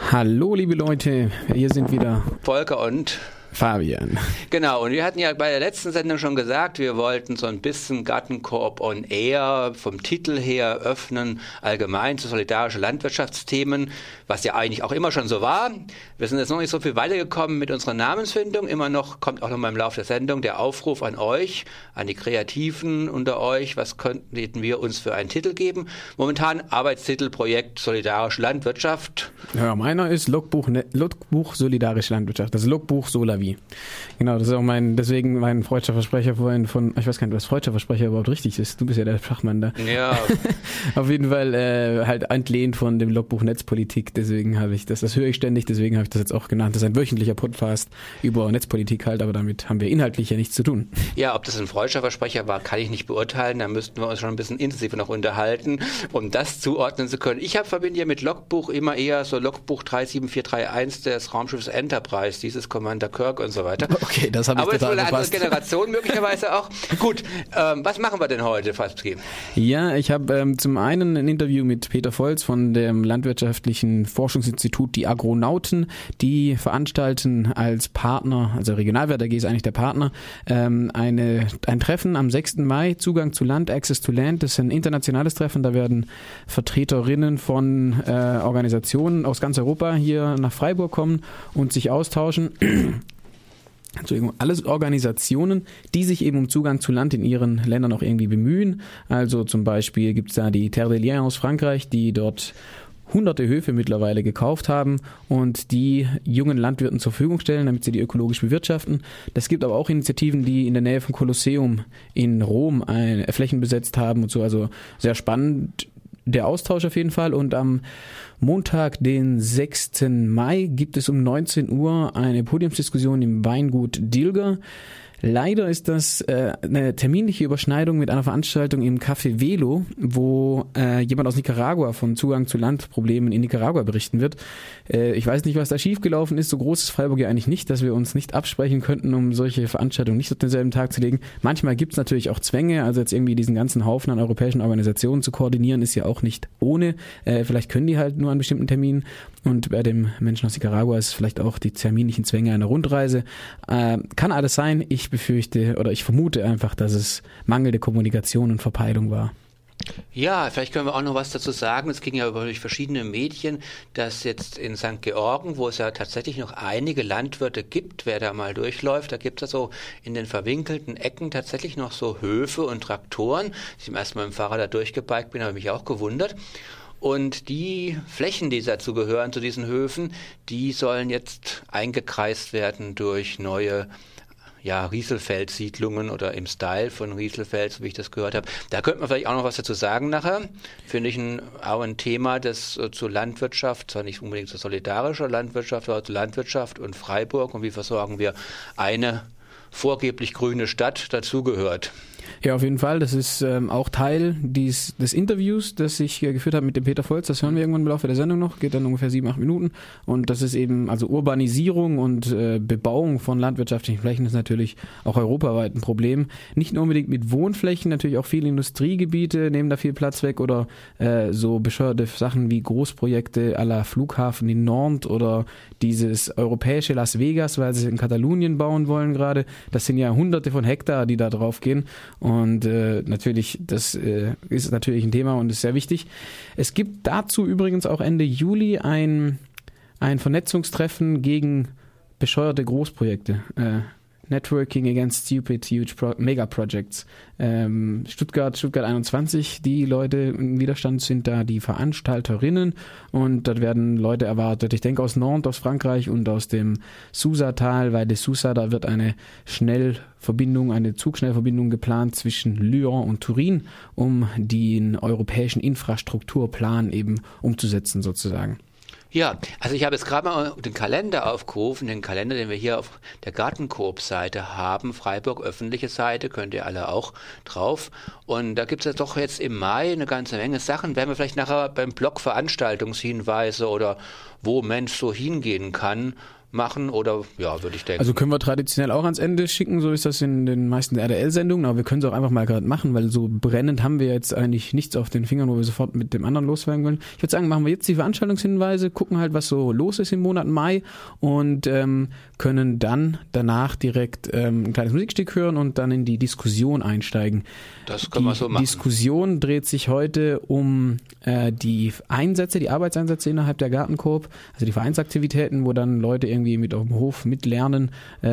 Hallo liebe Leute, hier sind wieder Volker und Fabian. Genau, und wir hatten ja bei der letzten Sendung schon gesagt, wir wollten so ein bisschen Gartenkoop on Air vom Titel her öffnen, allgemein zu solidarische Landwirtschaftsthemen, was ja eigentlich auch immer schon so war. Wir sind jetzt noch nicht so viel weitergekommen mit unserer Namensfindung. Immer noch kommt auch noch mal im Laufe der Sendung der Aufruf an euch, an die Kreativen unter euch, was könnten wir uns für einen Titel geben. Momentan Arbeitstitel Projekt Solidarische Landwirtschaft. Ja, meiner ist Logbuch Solidarische Landwirtschaft, das Logbuch Solavi. Genau, das ist auch deswegen mein freudscher Versprecher vorhin ich weiß gar nicht, was freudscher Versprecher überhaupt richtig ist. Du bist ja der Fachmann da. Ja. Auf jeden Fall halt entlehnt von dem Logbuch Netzpolitik, deswegen habe ich das höre ich ständig, deswegen habe ich das jetzt auch genannt. Das ist ein wöchentlicher Podcast über Netzpolitik halt, aber damit haben wir inhaltlich ja nichts zu tun. Ja, ob das ein freudscher Versprecher war, kann ich nicht beurteilen. Da müssten wir uns schon ein bisschen intensiver noch unterhalten, um das zuordnen zu können. Ich verbinde ja mit Logbuch immer eher so Logbuch 37431 des Raumschiffs Enterprise, dieses Commander Kirk und so weiter. Okay, das habe ich total Aber verpasst. eine andere Generation möglicherweise auch. Gut, was machen wir denn heute, Fabi? Ja, ich habe zum einen ein Interview mit Peter Volz von dem Landwirtschaftlichen Forschungsinstitut Die Agronauten. Die veranstalten als Partner, also Regionalwert AG ist eigentlich der Partner, ein Treffen am 6. Mai, Zugang zu Land, Access to Land. Das ist ein internationales Treffen, da werden Vertreterinnen von Organisationen aus ganz Europa hier nach Freiburg kommen und sich austauschen. Entschuldigung, alles Organisationen, die sich eben um Zugang zu Land in ihren Ländern auch irgendwie bemühen. Also zum Beispiel gibt es da die Terre des Liens aus Frankreich, die dort hunderte Höfe mittlerweile gekauft haben und die jungen Landwirten zur Verfügung stellen, damit sie die ökologisch bewirtschaften. Das gibt aber auch Initiativen, die in der Nähe vom Kolosseum in Rom Flächen besetzt haben und so. Also sehr spannend. Der Austausch auf jeden Fall, und am Montag, den 6. Mai, gibt es um 19 Uhr eine Podiumsdiskussion im Weingut Dilger. Leider ist das eine terminliche Überschneidung mit einer Veranstaltung im Café Velo, wo jemand aus Nicaragua von Zugang zu Landproblemen in Nicaragua berichten wird. Ich weiß nicht, was da schiefgelaufen ist. So groß ist Freiburg ja eigentlich nicht, dass wir uns nicht absprechen könnten, um solche Veranstaltungen nicht auf denselben Tag zu legen. Manchmal gibt es natürlich auch Zwänge, also jetzt irgendwie diesen ganzen Haufen an europäischen Organisationen zu koordinieren, ist ja auch nicht ohne. Vielleicht können die halt nur an bestimmten Terminen. Und bei dem Menschen aus Nicaragua ist vielleicht auch die terminlichen Zwänge einer Rundreise. Kann alles sein. Ich befürchte oder ich vermute einfach, dass es mangelnde Kommunikation und Verpeilung war. Ja, vielleicht können wir auch noch was dazu sagen. Es ging ja durch verschiedene Medien, dass jetzt in St. Georgen, wo es ja tatsächlich noch einige Landwirte gibt, wer da mal durchläuft, da gibt es so in den verwinkelten Ecken tatsächlich noch so Höfe und Traktoren. Als ich zum ersten Mal mit dem Fahrrad da durchgebiked bin, habe ich mich auch gewundert. Und die Flächen, die dazu gehören, zu diesen Höfen, die sollen jetzt eingekreist werden durch neue Rieselfeld-Siedlungen oder im Style von Rieselfeld, so wie ich das gehört habe. Da könnte man vielleicht auch noch was dazu sagen nachher. Finde ich auch ein Thema, das zur Landwirtschaft, zwar nicht unbedingt zur solidarischen Landwirtschaft, aber zur Landwirtschaft und Freiburg und wie versorgen wir eine vorgeblich grüne Stadt dazugehört. Ja, auf jeden Fall. Das ist auch Teil des Interviews, das ich geführt habe mit dem Peter Volz. Das hören wir irgendwann im Laufe der Sendung noch. Geht dann ungefähr 7-8 Minuten. Und das ist eben, also Urbanisierung und Bebauung von landwirtschaftlichen Flächen ist natürlich auch europaweit ein Problem. Nicht nur unbedingt mit Wohnflächen, natürlich auch viele Industriegebiete nehmen da viel Platz weg oder so bescheuerte Sachen wie Großprojekte à la Flughafen in Nantes oder dieses europäische Las Vegas, weil sie es in Katalonien bauen wollen gerade. Das sind ja hunderte von Hektar, die da drauf gehen. Und natürlich, das ist natürlich ein Thema und ist sehr wichtig. Es gibt dazu übrigens auch Ende Juli ein Vernetzungstreffen gegen bescheuerte Großprojekte. Networking Against Stupid Huge Mega Projects. Stuttgart 21, die Leute im Widerstand sind da die Veranstalterinnen und dort werden Leute erwartet. Ich denke aus Nantes, aus Frankreich und aus dem Susa-Tal, weil de Susa, da wird eine Zugschnellverbindung geplant zwischen Lyon und Turin, um den europäischen Infrastrukturplan eben umzusetzen sozusagen. Ja, also ich habe jetzt gerade mal den Kalender aufgerufen, den Kalender, den wir hier auf der Gartenkoop-Seite haben, Freiburg öffentliche Seite, könnt ihr alle auch drauf. Und da gibt es ja doch jetzt im Mai eine ganze Menge Sachen. Werden wir vielleicht nachher beim Blog Veranstaltungshinweise oder wo Mensch so hingehen kann, machen oder ja, würde ich denken. Also können wir traditionell auch ans Ende schicken, so ist das in den meisten RDL-Sendungen, aber wir können es auch einfach mal gerade machen, weil so brennend haben wir jetzt eigentlich nichts auf den Fingern, wo wir sofort mit dem anderen loswerden wollen. Ich würde sagen, machen wir jetzt die Veranstaltungshinweise, gucken halt, was so los ist im Monat Mai und können dann danach direkt ein kleines Musikstück hören und dann in die Diskussion einsteigen. Das können wir so machen. Die Diskussion dreht sich heute um die Einsätze, die Arbeitseinsätze innerhalb der Gartenkoop, also die Vereinsaktivitäten, wo dann Leute irgendwie mit auf dem Hof mitlernen,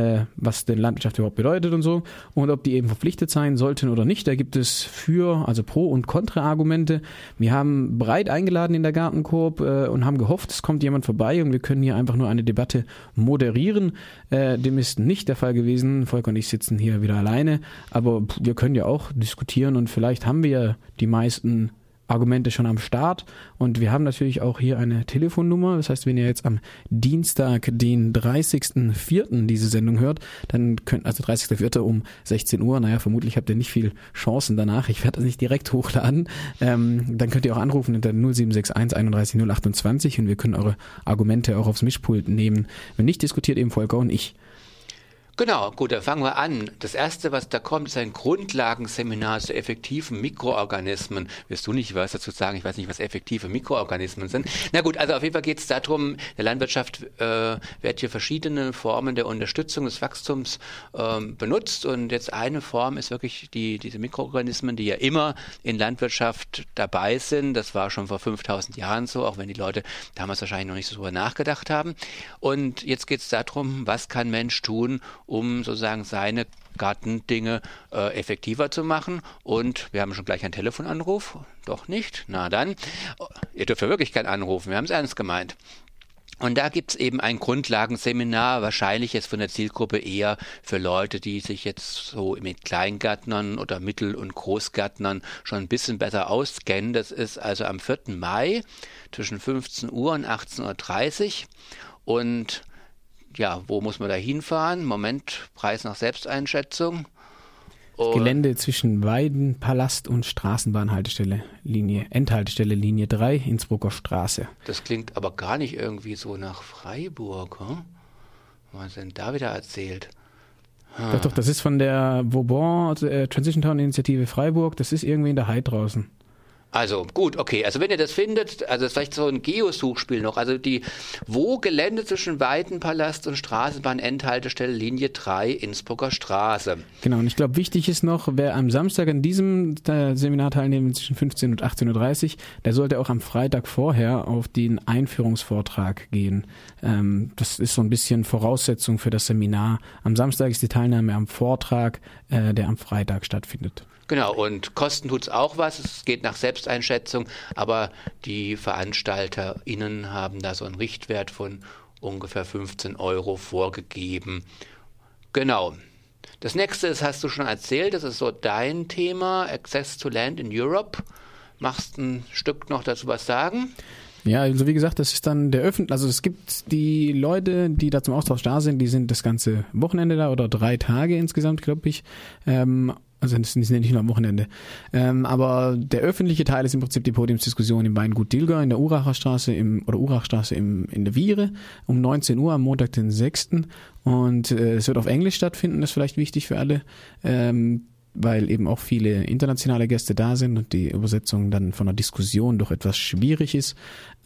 was denn Landwirtschaft überhaupt bedeutet und so und ob die eben verpflichtet sein sollten oder nicht. Da gibt es also Pro- und Kontra-Argumente. Wir haben breit eingeladen in der Gartenkoop und haben gehofft, es kommt jemand vorbei und wir können hier einfach nur eine Debatte moderieren. Dem ist nicht der Fall gewesen. Volker und ich sitzen hier wieder alleine, aber wir können ja auch diskutieren und vielleicht haben wir die meisten Argumente schon am Start und wir haben natürlich auch hier eine Telefonnummer, das heißt, wenn ihr jetzt am Dienstag, den 30.04. diese Sendung hört, dann also 30.04. um 16 Uhr, vermutlich habt ihr nicht viel Chancen danach, ich werde das nicht direkt hochladen, dann könnt ihr auch anrufen unter 0761 31 028 und wir können eure Argumente auch aufs Mischpult nehmen. Wenn nicht, diskutiert eben Volker und ich. Genau, gut, dann fangen wir an. Das Erste, was da kommt, ist ein Grundlagenseminar zu effektiven Mikroorganismen. Wirst du nicht was dazu sagen? Ich weiß nicht, was effektive Mikroorganismen sind. Na gut, also auf jeden Fall geht es darum, in der Landwirtschaft wird hier verschiedene Formen der Unterstützung des Wachstums benutzt und jetzt eine Form ist wirklich diese Mikroorganismen, die ja immer in Landwirtschaft dabei sind. Das war schon vor 5000 Jahren so, auch wenn die Leute damals wahrscheinlich noch nicht so drüber nachgedacht haben. Und jetzt geht es darum, was kann Mensch tun, um sozusagen seine Gartendinge effektiver zu machen. Und wir haben schon gleich einen Telefonanruf. Doch nicht? Na dann. Ihr dürft ja wirklich keinen anrufen. Wir haben es ernst gemeint. Und da gibt es eben ein Grundlagenseminar, wahrscheinlich jetzt von der Zielgruppe eher für Leute, die sich jetzt so mit Kleingärtnern oder Mittel- und Großgärtnern schon ein bisschen besser auskennen. Das ist also am 4. Mai zwischen 15 Uhr und 18.30 Uhr. Und ja, wo muss man da hinfahren? Moment, Preis nach Selbsteinschätzung. Das Gelände zwischen Weiden, Palast und Straßenbahnhaltestelle, Endhaltestelle Linie 3, Innsbrucker Straße. Das klingt aber gar nicht irgendwie so nach Freiburg, hm? Was denn da wieder erzählt? Doch, das ist von der Vauban Transition Town Initiative Freiburg, das ist irgendwie in der Heide draußen. Also gut, okay. Also wenn ihr das findet, also vielleicht so ein Geosuchspiel noch, also wo Gelände zwischen Weidenpalast und Straßenbahn-Endhaltestelle Linie 3 Innsbrucker Straße. Genau, und ich glaube, wichtig ist noch, wer am Samstag an diesem Seminar teilnimmt zwischen 15 und 18.30 Uhr, der sollte auch am Freitag vorher auf den Einführungsvortrag gehen. Das ist so ein bisschen Voraussetzung für das Seminar. Am Samstag ist die Teilnahme am Vortrag, der am Freitag stattfindet. Genau, und kosten tut's auch was, es geht nach Selbsteinschätzung, aber die VeranstalterInnen haben da so einen Richtwert von ungefähr 15 € vorgegeben. Genau. Das nächste ist, hast du schon erzählt, das ist so dein Thema, Access to Land in Europe. Magst ein Stück noch dazu was sagen? Ja, also wie gesagt, das ist dann also es gibt die Leute, die da zum Austausch da sind, die sind das ganze Wochenende da oder 3 Tage insgesamt, glaube ich. Also das sind nicht nur am Wochenende. Aber der öffentliche Teil ist im Prinzip die Podiumsdiskussion im Weingut Dilger in der Urachstraße in der Viere um 19 Uhr am Montag, den 6. Und es wird auf Englisch stattfinden, das ist vielleicht wichtig für alle, weil eben auch viele internationale Gäste da sind und die Übersetzung dann von der Diskussion doch etwas schwierig ist.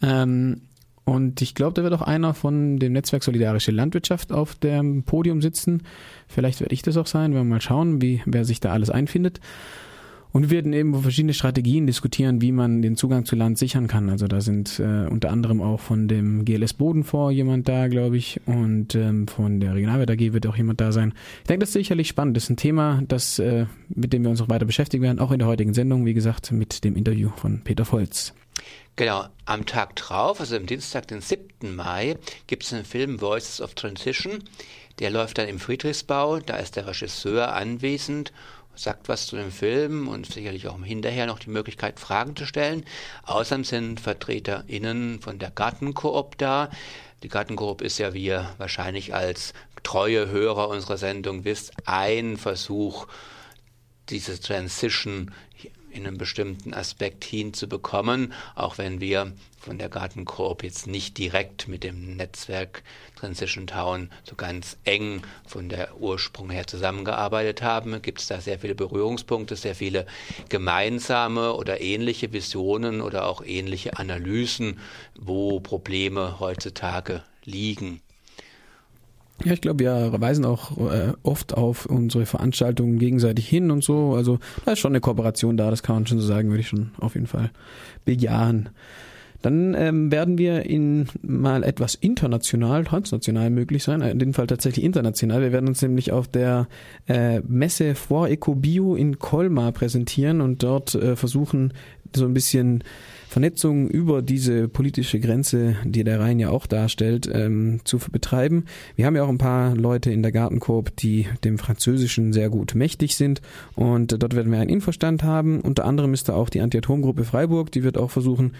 Und ich glaube, da wird auch einer von dem Netzwerk Solidarische Landwirtschaft auf dem Podium sitzen. Vielleicht werde ich das auch sein, wir mal schauen, wer sich da alles einfindet. Und wir werden eben verschiedene Strategien diskutieren, wie man den Zugang zu Land sichern kann. Also da sind unter anderem auch von dem GLS Bodenfonds jemand da, glaube ich, und von der Regionalwert AG wird auch jemand da sein. Ich denke, das ist sicherlich spannend. Das ist ein Thema, mit dem wir uns noch weiter beschäftigen werden, auch in der heutigen Sendung, wie gesagt, mit dem Interview von Peter Volz. Genau, am Tag drauf, also am Dienstag, den 7. Mai, gibt es einen Film Voices of Transition. Der läuft dann im Friedrichsbau, da ist der Regisseur anwesend, sagt was zu dem Film und sicherlich auch hinterher noch die Möglichkeit, Fragen zu stellen. Außerdem sind VertreterInnen von der Gartenkoop da. Die Gartenkoop ist ja, wie ihr wahrscheinlich als treue Hörer unserer Sendung wisst, ein Versuch, diese Transition in einem bestimmten Aspekt hinzubekommen, auch wenn wir von der Gartenkoop jetzt nicht direkt mit dem Netzwerk Transition Town so ganz eng von der Ursprung her zusammengearbeitet haben, gibt es da sehr viele Berührungspunkte, sehr viele gemeinsame oder ähnliche Visionen oder auch ähnliche Analysen, wo Probleme heutzutage liegen. Ja, ich glaube, wir weisen auch oft auf unsere Veranstaltungen gegenseitig hin und so. Also da ist schon eine Kooperation da, das kann man schon so sagen, würde ich schon auf jeden Fall bejahen. Dann werden wir mal etwas international, transnational möglich sein, in dem Fall tatsächlich international. Wir werden uns nämlich auf der Messe Foire Ecobio in Colmar präsentieren und dort versuchen, so ein bisschen Vernetzung über diese politische Grenze, die der Rhein ja auch darstellt, zu betreiben. Wir haben ja auch ein paar Leute in der Gartenkoop, die dem Französischen sehr gut mächtig sind, und dort werden wir einen Infostand haben. Unter anderem ist da auch die Anti-Atom-Gruppe Freiburg, die wird auch versuchen,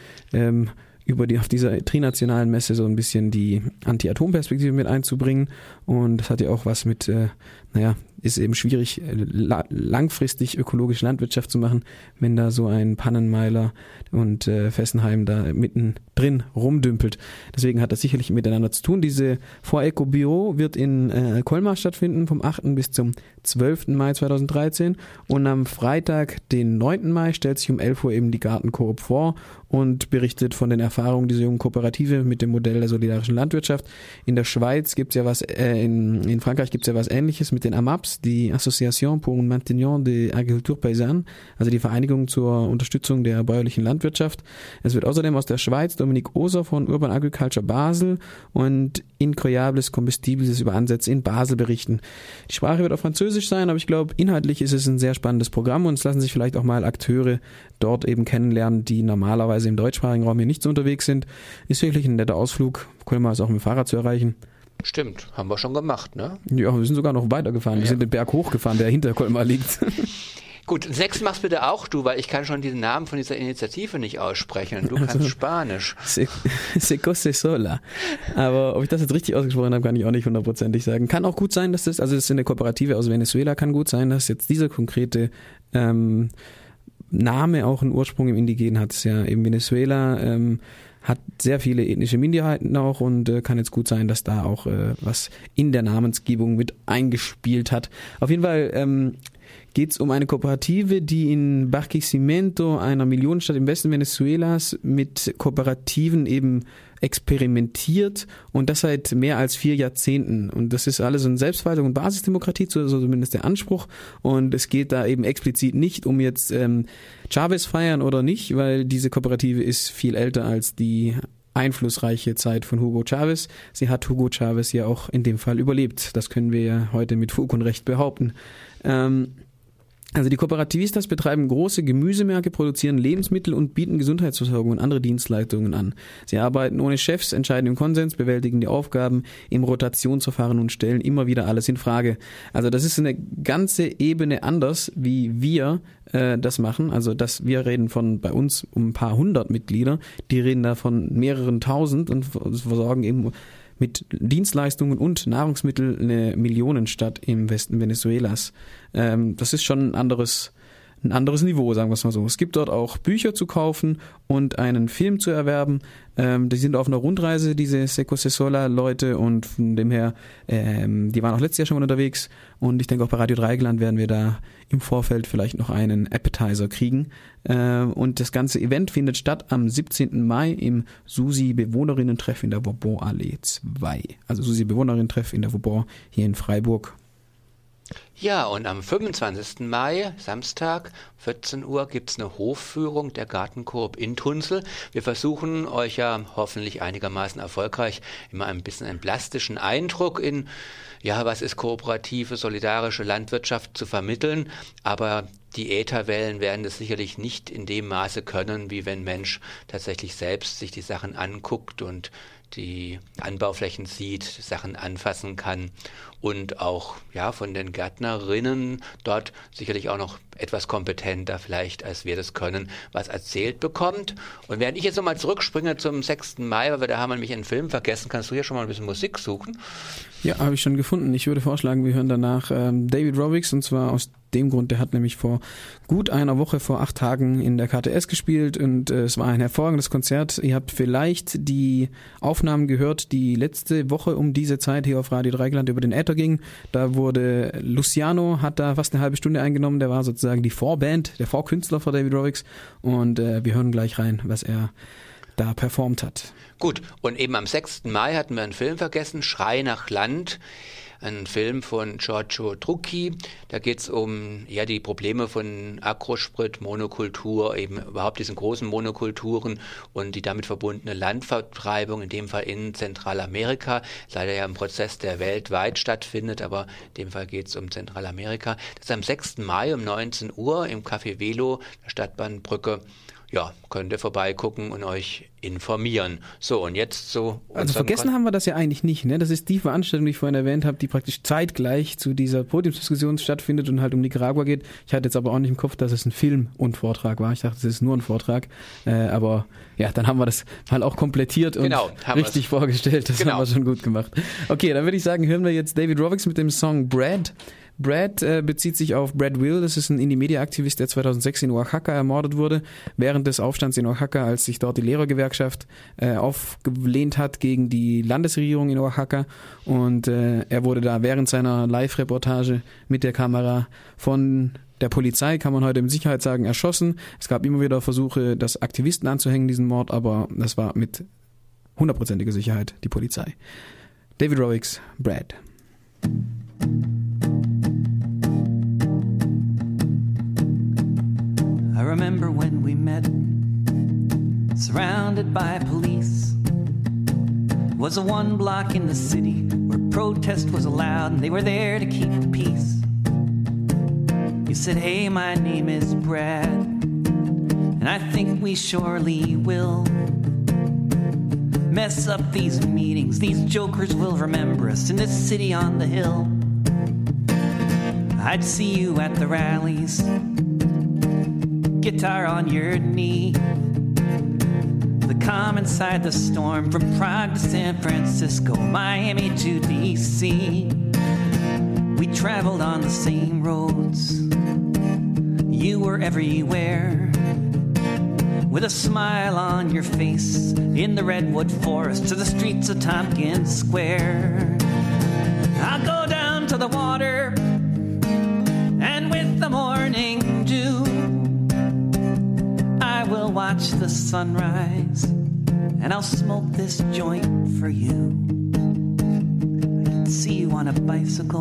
auf dieser trinationalen Messe so ein bisschen die Anti-Atom-Perspektive mit einzubringen, und das hat ja auch was mit, ist eben schwierig, langfristig ökologische Landwirtschaft zu machen, wenn da so ein Pannenmeiler und Fessenheim da mittendrin rumdümpelt. Deswegen hat das sicherlich miteinander zu tun. Diese Foire Ecobio wird in Colmar stattfinden, vom 8. bis zum 12. Mai 2013, und am Freitag, den 9. Mai, stellt sich um 11 Uhr eben die Gartenkoop vor und berichtet von den Erfahrungen dieser jungen Kooperative mit dem Modell der solidarischen Landwirtschaft. In der Schweiz gibt's ja was, in Frankreich gibt's ja was Ähnliches mit den AMAPs, die Association pour le maintien de l'agriculture paysanne, also die Vereinigung zur Unterstützung der bäuerlichen Landwirtschaft. Es wird außerdem aus der Schweiz Dominique Oser von Urban Agriculture Basel und Incroyables Combustibles über Ansätze in Basel berichten. Die Sprache wird auf Französisch sein, aber ich glaube, inhaltlich ist es ein sehr spannendes Programm, und es lassen sich vielleicht auch mal Akteure dort eben kennenlernen, die normalerweise im deutschsprachigen Raum hier nicht so unterwegs sind. Ist wirklich ein netter Ausflug. Colmar ist auch mit dem Fahrrad zu erreichen. Stimmt, haben wir schon gemacht, ne? Ja, wir sind sogar noch weitergefahren. Ja. Wir sind den Berg hochgefahren, der hinter Colmar liegt. Gut, 6 machst bitte auch du, weil ich kann schon diesen Namen von dieser Initiative nicht aussprechen. Du kannst Spanisch. Secosesola. Aber ob ich das jetzt richtig ausgesprochen habe, kann ich auch nicht 100%ig sagen. Kann auch gut sein, dass das ist eine Kooperative aus Venezuela, kann gut sein, dass jetzt dieser konkrete Name auch einen Ursprung im Indigenen hat. Es ja eben Venezuela hat sehr viele ethnische Minderheiten auch, und kann jetzt gut sein, dass da auch was in der Namensgebung mit eingespielt hat. Auf jeden Fall geht es um eine Kooperative, die in Barquisimeto, einer Millionenstadt im Westen Venezuelas, mit Kooperativen eben experimentiert, und das seit mehr als 4 Jahrzehnten. Und das ist alles eine Selbstverwaltung und Basisdemokratie, so zumindest der Anspruch. Und es geht da eben explizit nicht um jetzt Chavez feiern oder nicht, weil diese Kooperative ist viel älter als die einflussreiche Zeit von Hugo Chavez. Sie hat Hugo Chavez ja auch in dem Fall überlebt. Das können wir ja heute mit Fug und Recht behaupten. Also die Kooperativistas betreiben große Gemüsemärkte, produzieren Lebensmittel und bieten Gesundheitsversorgung und andere Dienstleistungen an. Sie arbeiten ohne Chefs, entscheiden im Konsens, bewältigen die Aufgaben im Rotationsverfahren und stellen immer wieder alles in Frage. Also das ist eine ganze Ebene anders, wie wir das machen. Also wir reden von bei uns um ein paar hundert Mitglieder, die reden da von mehreren tausend und versorgen eben mit Dienstleistungen und Nahrungsmittel eine Millionenstadt im Westen Venezuelas. Das ist schon ein anderes Niveau, sagen wir es mal so. Es gibt dort auch Bücher zu kaufen und einen Film zu erwerben. Die sind auf einer Rundreise, diese Secosesola-Leute, und von dem her, die waren auch letztes Jahr schon mal unterwegs, und ich denke auch bei Radio Dreieckland werden wir da im Vorfeld vielleicht noch einen Appetizer kriegen. Und das ganze Event findet statt am 17. Mai im Susi-Bewohnerinnen-Treff in der Vauban-Allee 2. Also Susi-Bewohnerinnen-Treff in der Vauban hier in Freiburg. Ja, und am 25. Mai, Samstag, 14 Uhr, gibt's eine Hofführung der Gartenkoop in Tunzel. Wir versuchen euch ja hoffentlich einigermaßen erfolgreich immer ein bisschen einen plastischen Eindruck in, was ist kooperative, solidarische Landwirtschaft zu vermitteln, aber die Ätherwellen werden das sicherlich nicht in dem Maße können, wie wenn Mensch tatsächlich selbst sich die Sachen anguckt und die Anbauflächen sieht, Sachen anfassen kann und auch von den Gärtnerinnen dort sicherlich auch noch etwas kompetenter vielleicht, als wir das können, was erzählt bekommt. Und während ich jetzt nochmal zurückspringe zum 6. Mai, weil da haben wir nämlich einen Film vergessen, kannst du hier schon mal ein bisschen Musik suchen? Ja, habe ich schon gefunden. Ich würde vorschlagen, wir hören danach David Rovics, und zwar aus dem Grund, der hat nämlich vor gut einer Woche, vor 8 Tagen in der KTS gespielt und es war ein hervorragendes Konzert. Ihr habt vielleicht die Aufnahmen gehört, die letzte Woche um diese Zeit hier auf Radio Dreieckland über den Äther ging. Da wurde Luciano, hat da fast eine halbe Stunde eingenommen, der war sozusagen die Vorband, der Vorkünstler von David Rovics und wir hören gleich rein, was er da performt hat. Gut, und eben am 6. Mai hatten wir einen Film vergessen, Schrei nach Land. Ein Film von Giorgio Trucchi. Da geht es um die Probleme von Agrosprit, Monokultur, eben überhaupt diesen großen Monokulturen und die damit verbundene Landvertreibung, in dem Fall in Zentralamerika. Leider ja ein Prozess, der weltweit stattfindet, aber in dem Fall geht es um Zentralamerika. Das ist am 6. Mai um 19 Uhr im Café Velo, der Stadtbahnbrücke. Ja, könnt ihr vorbeigucken und euch informieren. So, und jetzt so... Also vergessen haben wir das ja eigentlich nicht, ne? Das ist die Veranstaltung, die ich vorhin erwähnt habe, die praktisch zeitgleich zu dieser Podiumsdiskussion stattfindet und halt um Nicaragua geht. Ich hatte jetzt aber auch nicht im Kopf, dass es ein Film und Vortrag war. Ich dachte, es ist nur ein Vortrag. Aber ja, dann haben wir das mal auch komplettiert und richtig vorgestellt. Das haben wir schon gut gemacht. Okay, dann würde ich sagen, hören wir jetzt David Rovics mit dem Song Brad. Brad bezieht sich auf Brad Will, das ist ein Indie-Media-Aktivist, der 2006 in Oaxaca ermordet wurde, während des Aufstands in Oaxaca, als sich dort die Lehrergewerkschaft aufgelehnt hat gegen die Landesregierung in Oaxaca und er wurde da während seiner Live-Reportage mit der Kamera von der Polizei, kann man heute mit Sicherheit sagen, erschossen. Es gab immer wieder Versuche, das Aktivisten anzuhängen, diesen Mord, aber das war mit 100%iger Sicherheit die Polizei. David Rovics, Brad. I remember when we met, surrounded by police. It was a one block in the city where protest was allowed and they were there to keep the peace. You said, hey, my name is Brad, and I think we surely will mess up these meetings. These jokers will remember us in this city on the hill. I'd see you at the rallies, guitar on your knee. The calm inside the storm, from Prague to San Francisco, Miami to DC. We traveled on the same roads. You were everywhere, with a smile on your face, in the redwood forest to the streets of Tompkins Square. I'll go down to the water, and with the morning dew, I will watch the sunrise, and I'll smoke this joint for you. I can see you on a bicycle,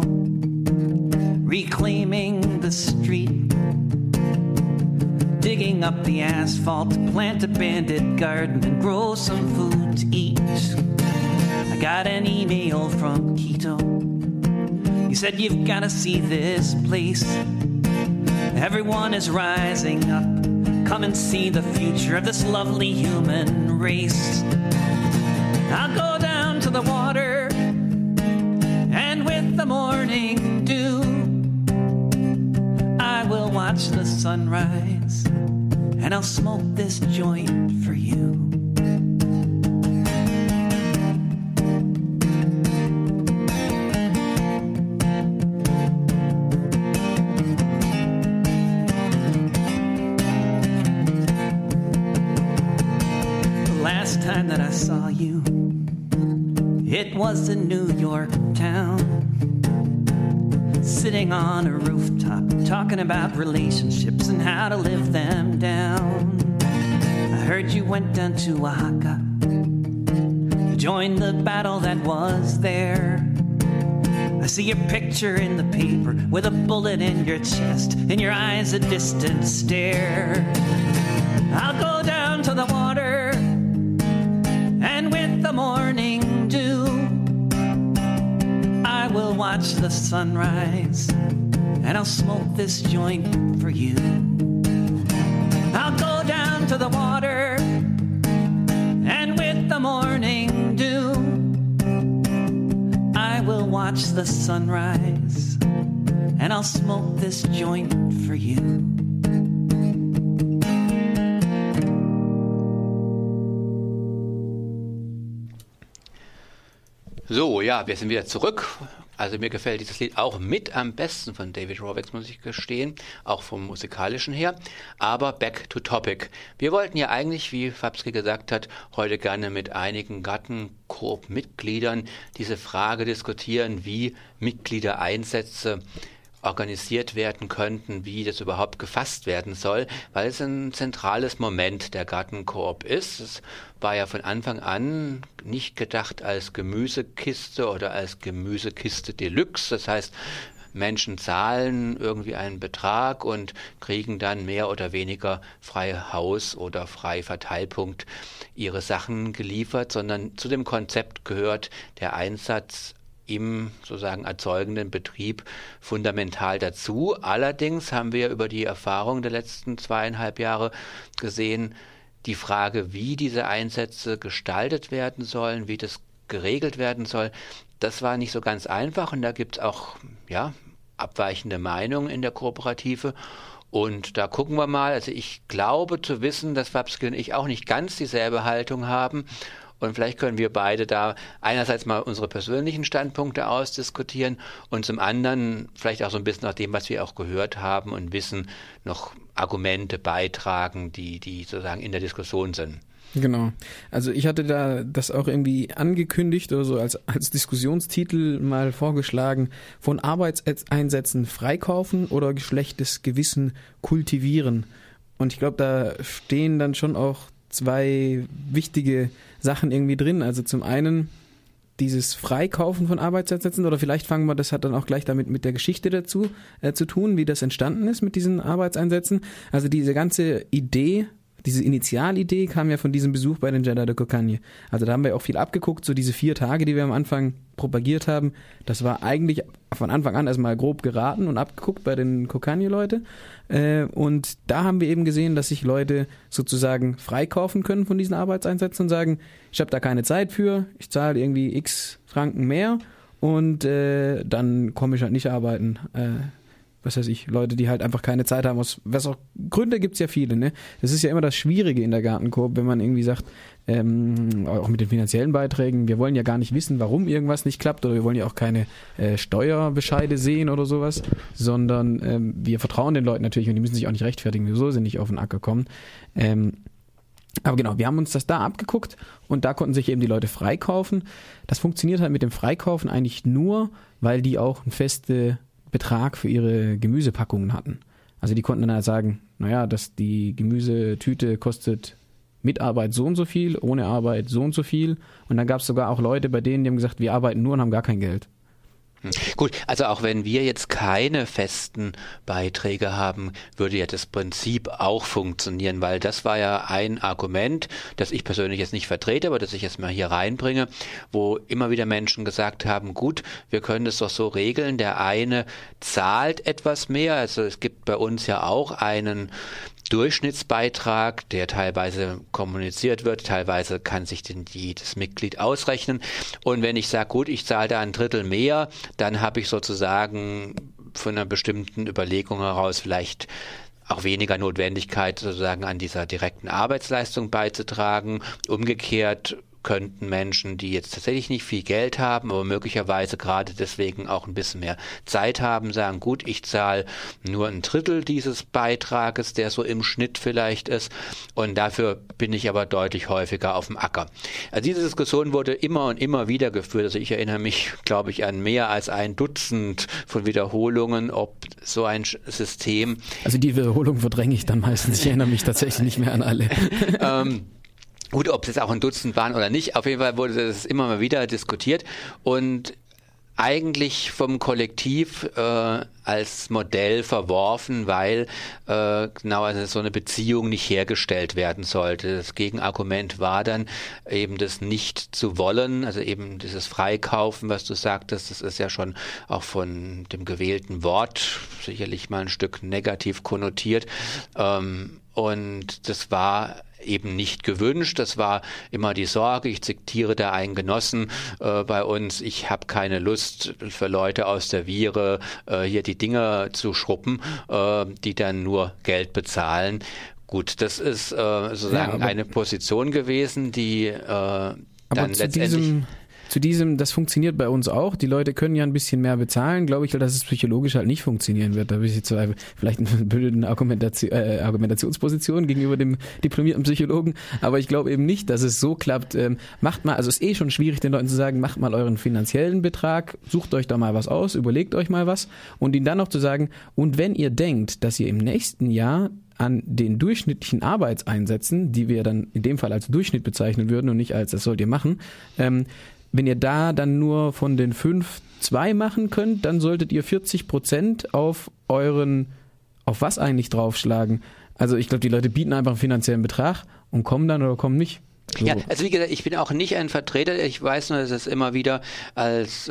reclaiming the street, digging up the asphalt to plant a bandit garden and grow some food to eat. I got an email from Quito. You said you've got to see this place. Everyone is rising up. Come and see the future of this lovely human race. I'll go down to the water, and with the morning dew, I will watch the sunrise, and I'll smoke this joint for you. That I saw you, it was in New York town, sitting on a rooftop, talking about relationships and how to live them down. I heard you went down to Oaxaca, you joined the battle that was there. I see your picture in the paper with a bullet in your chest, in your eyes a distant stare. I'll go down to the water, and with the morning dew, I will watch the sunrise, and I'll smoke this joint for you. I'll go down to the water, and with the morning dew, I will watch the sunrise, and I'll smoke this joint for you. So, ja, wir sind wieder zurück. Also mir gefällt dieses Lied auch mit am besten von David Rovics, muss ich gestehen, auch vom musikalischen her. Aber back to topic. Wir wollten ja eigentlich, wie Fabski gesagt hat, heute gerne mit einigen Gartenkoop-Mitgliedern diese Frage diskutieren, wie Mitgliedereinsätze organisiert werden könnten, wie das überhaupt gefasst werden soll, weil es ein zentrales Moment der Gartenkoop ist. Es war ja von Anfang an nicht gedacht als Gemüsekiste oder als Gemüsekiste Deluxe. Das heißt, Menschen zahlen irgendwie einen Betrag und kriegen dann mehr oder weniger frei Haus oder frei Verteilpunkt ihre Sachen geliefert, sondern zu dem Konzept gehört der Einsatz im sozusagen erzeugenden Betrieb fundamental dazu. Allerdings haben wir über die Erfahrung der letzten 2,5 Jahre gesehen, die Frage, wie diese Einsätze gestaltet werden sollen, wie das geregelt werden soll, das war nicht so ganz einfach und da gibt es auch abweichende Meinungen in der Kooperative. Und da gucken wir mal, also ich glaube zu wissen, dass Fabski und ich auch nicht ganz dieselbe Haltung haben. Und vielleicht können wir beide da einerseits mal unsere persönlichen Standpunkte ausdiskutieren und zum anderen vielleicht auch so ein bisschen nach dem, was wir auch gehört haben und wissen, noch Argumente beitragen, die sozusagen in der Diskussion sind. Genau. Also ich hatte da das auch irgendwie angekündigt oder so als Diskussionstitel mal vorgeschlagen, von Arbeitseinsätzen freikaufen oder geschlechtes Gewissen kultivieren. Und ich glaube, da stehen dann schon auch 2 wichtige Sachen irgendwie drin. Also zum einen dieses Freikaufen von Arbeitseinsätzen oder vielleicht das hat dann auch gleich damit mit der Geschichte dazu zu tun, wie das entstanden ist mit diesen Arbeitseinsätzen. Also diese ganze Idee, diese Initialidee kam ja von diesem Besuch bei den Djeddah de Kokanji. Also da haben wir auch viel abgeguckt, so diese 4 Tage, die wir am Anfang propagiert haben, das war eigentlich von Anfang an erstmal grob geraten und abgeguckt bei den Kokanji-Leute. Und da haben wir eben gesehen, dass sich Leute sozusagen freikaufen können von diesen Arbeitseinsätzen und sagen, ich habe da keine Zeit für, ich zahle irgendwie x Franken mehr und dann komme ich halt nicht arbeiten. Was weiß ich, Leute, die halt einfach keine Zeit haben. Gründe gibt's ja viele, ne? Das ist ja immer das Schwierige in der Gartenkoop, wenn man irgendwie sagt, auch mit den finanziellen Beiträgen, wir wollen ja gar nicht wissen, warum irgendwas nicht klappt oder wir wollen ja auch keine Steuerbescheide sehen oder sowas, sondern wir vertrauen den Leuten natürlich und die müssen sich auch nicht rechtfertigen, wieso sie nicht auf den Acker kommen. Aber genau, wir haben uns das da abgeguckt und da konnten sich eben die Leute freikaufen. Das funktioniert halt mit dem Freikaufen eigentlich nur, weil die auch einen festen Betrag für ihre Gemüsepackungen hatten. Also die konnten dann halt sagen, dass die Gemüsetüte kostet mit Arbeit so und so viel, ohne Arbeit so und so viel. Und dann gab es sogar auch Leute, bei denen die haben gesagt, wir arbeiten nur und haben gar kein Geld. Gut, also auch wenn wir jetzt keine festen Beiträge haben, würde ja das Prinzip auch funktionieren, weil das war ja ein Argument, das ich persönlich jetzt nicht vertrete, aber das ich jetzt mal hier reinbringe, wo immer wieder Menschen gesagt haben, gut, wir können das doch so regeln, der eine zahlt etwas mehr, also es gibt bei uns ja auch einen Durchschnittsbeitrag, der teilweise kommuniziert wird, teilweise kann sich das Mitglied ausrechnen. Und wenn ich sage, gut, ich zahle da 1/3 mehr, dann habe ich sozusagen von einer bestimmten Überlegung heraus vielleicht auch weniger Notwendigkeit, sozusagen an dieser direkten Arbeitsleistung beizutragen. Umgekehrt könnten Menschen, die jetzt tatsächlich nicht viel Geld haben, aber möglicherweise gerade deswegen auch ein bisschen mehr Zeit haben, sagen, gut, ich zahle nur 1/3 dieses Beitrages, der so im Schnitt vielleicht ist, und dafür bin ich aber deutlich häufiger auf dem Acker. Also diese Diskussion wurde immer und immer wieder geführt. Also ich erinnere mich, glaube ich, an mehr als 1 Dutzend von Wiederholungen, ob so ein System... Also die Wiederholung verdränge ich dann meistens. Ich erinnere mich tatsächlich nicht mehr an alle. Gut, ob es auch 1 Dutzend waren oder nicht, auf jeden Fall wurde das immer mal wieder diskutiert und eigentlich vom Kollektiv als Modell verworfen, weil so eine Beziehung nicht hergestellt werden sollte. Das Gegenargument war dann eben das nicht zu wollen, also eben dieses Freikaufen, was du sagtest, das ist ja schon auch von dem gewählten Wort sicherlich mal ein Stück negativ konnotiert, und das war eben nicht gewünscht. Das war immer die Sorge, ich zitiere da einen Genossen bei uns, ich habe keine Lust für Leute aus der Viere hier die Dinger zu schruppen, die dann nur Geld bezahlen. Gut, das ist sozusagen eine Position gewesen, die dann letztendlich... zu diesem, das funktioniert bei uns auch. Die Leute können ja ein bisschen mehr bezahlen, glaube ich, dass es psychologisch halt nicht funktionieren wird. Da habe ich jetzt vielleicht eine blöde Argumentationsposition gegenüber dem diplomierten Psychologen, aber ich glaube eben nicht, dass es so klappt. Macht mal, also es ist schon schwierig, den Leuten zu sagen, macht mal euren finanziellen Betrag, sucht euch da mal was aus, überlegt euch mal was und ihnen dann noch zu sagen, und wenn ihr denkt, dass ihr im nächsten Jahr an den durchschnittlichen Arbeitseinsätzen, die wir dann in dem Fall als Durchschnitt bezeichnen würden und nicht als, das sollt ihr machen, wenn ihr da dann nur von den 5 2 machen könnt, dann solltet ihr 40% auf was eigentlich draufschlagen. Also ich glaube, die Leute bieten einfach einen finanziellen Betrag und kommen dann oder kommen nicht. So. Ja, also wie gesagt, ich bin auch nicht ein Vertreter, ich weiß nur, dass es immer wieder als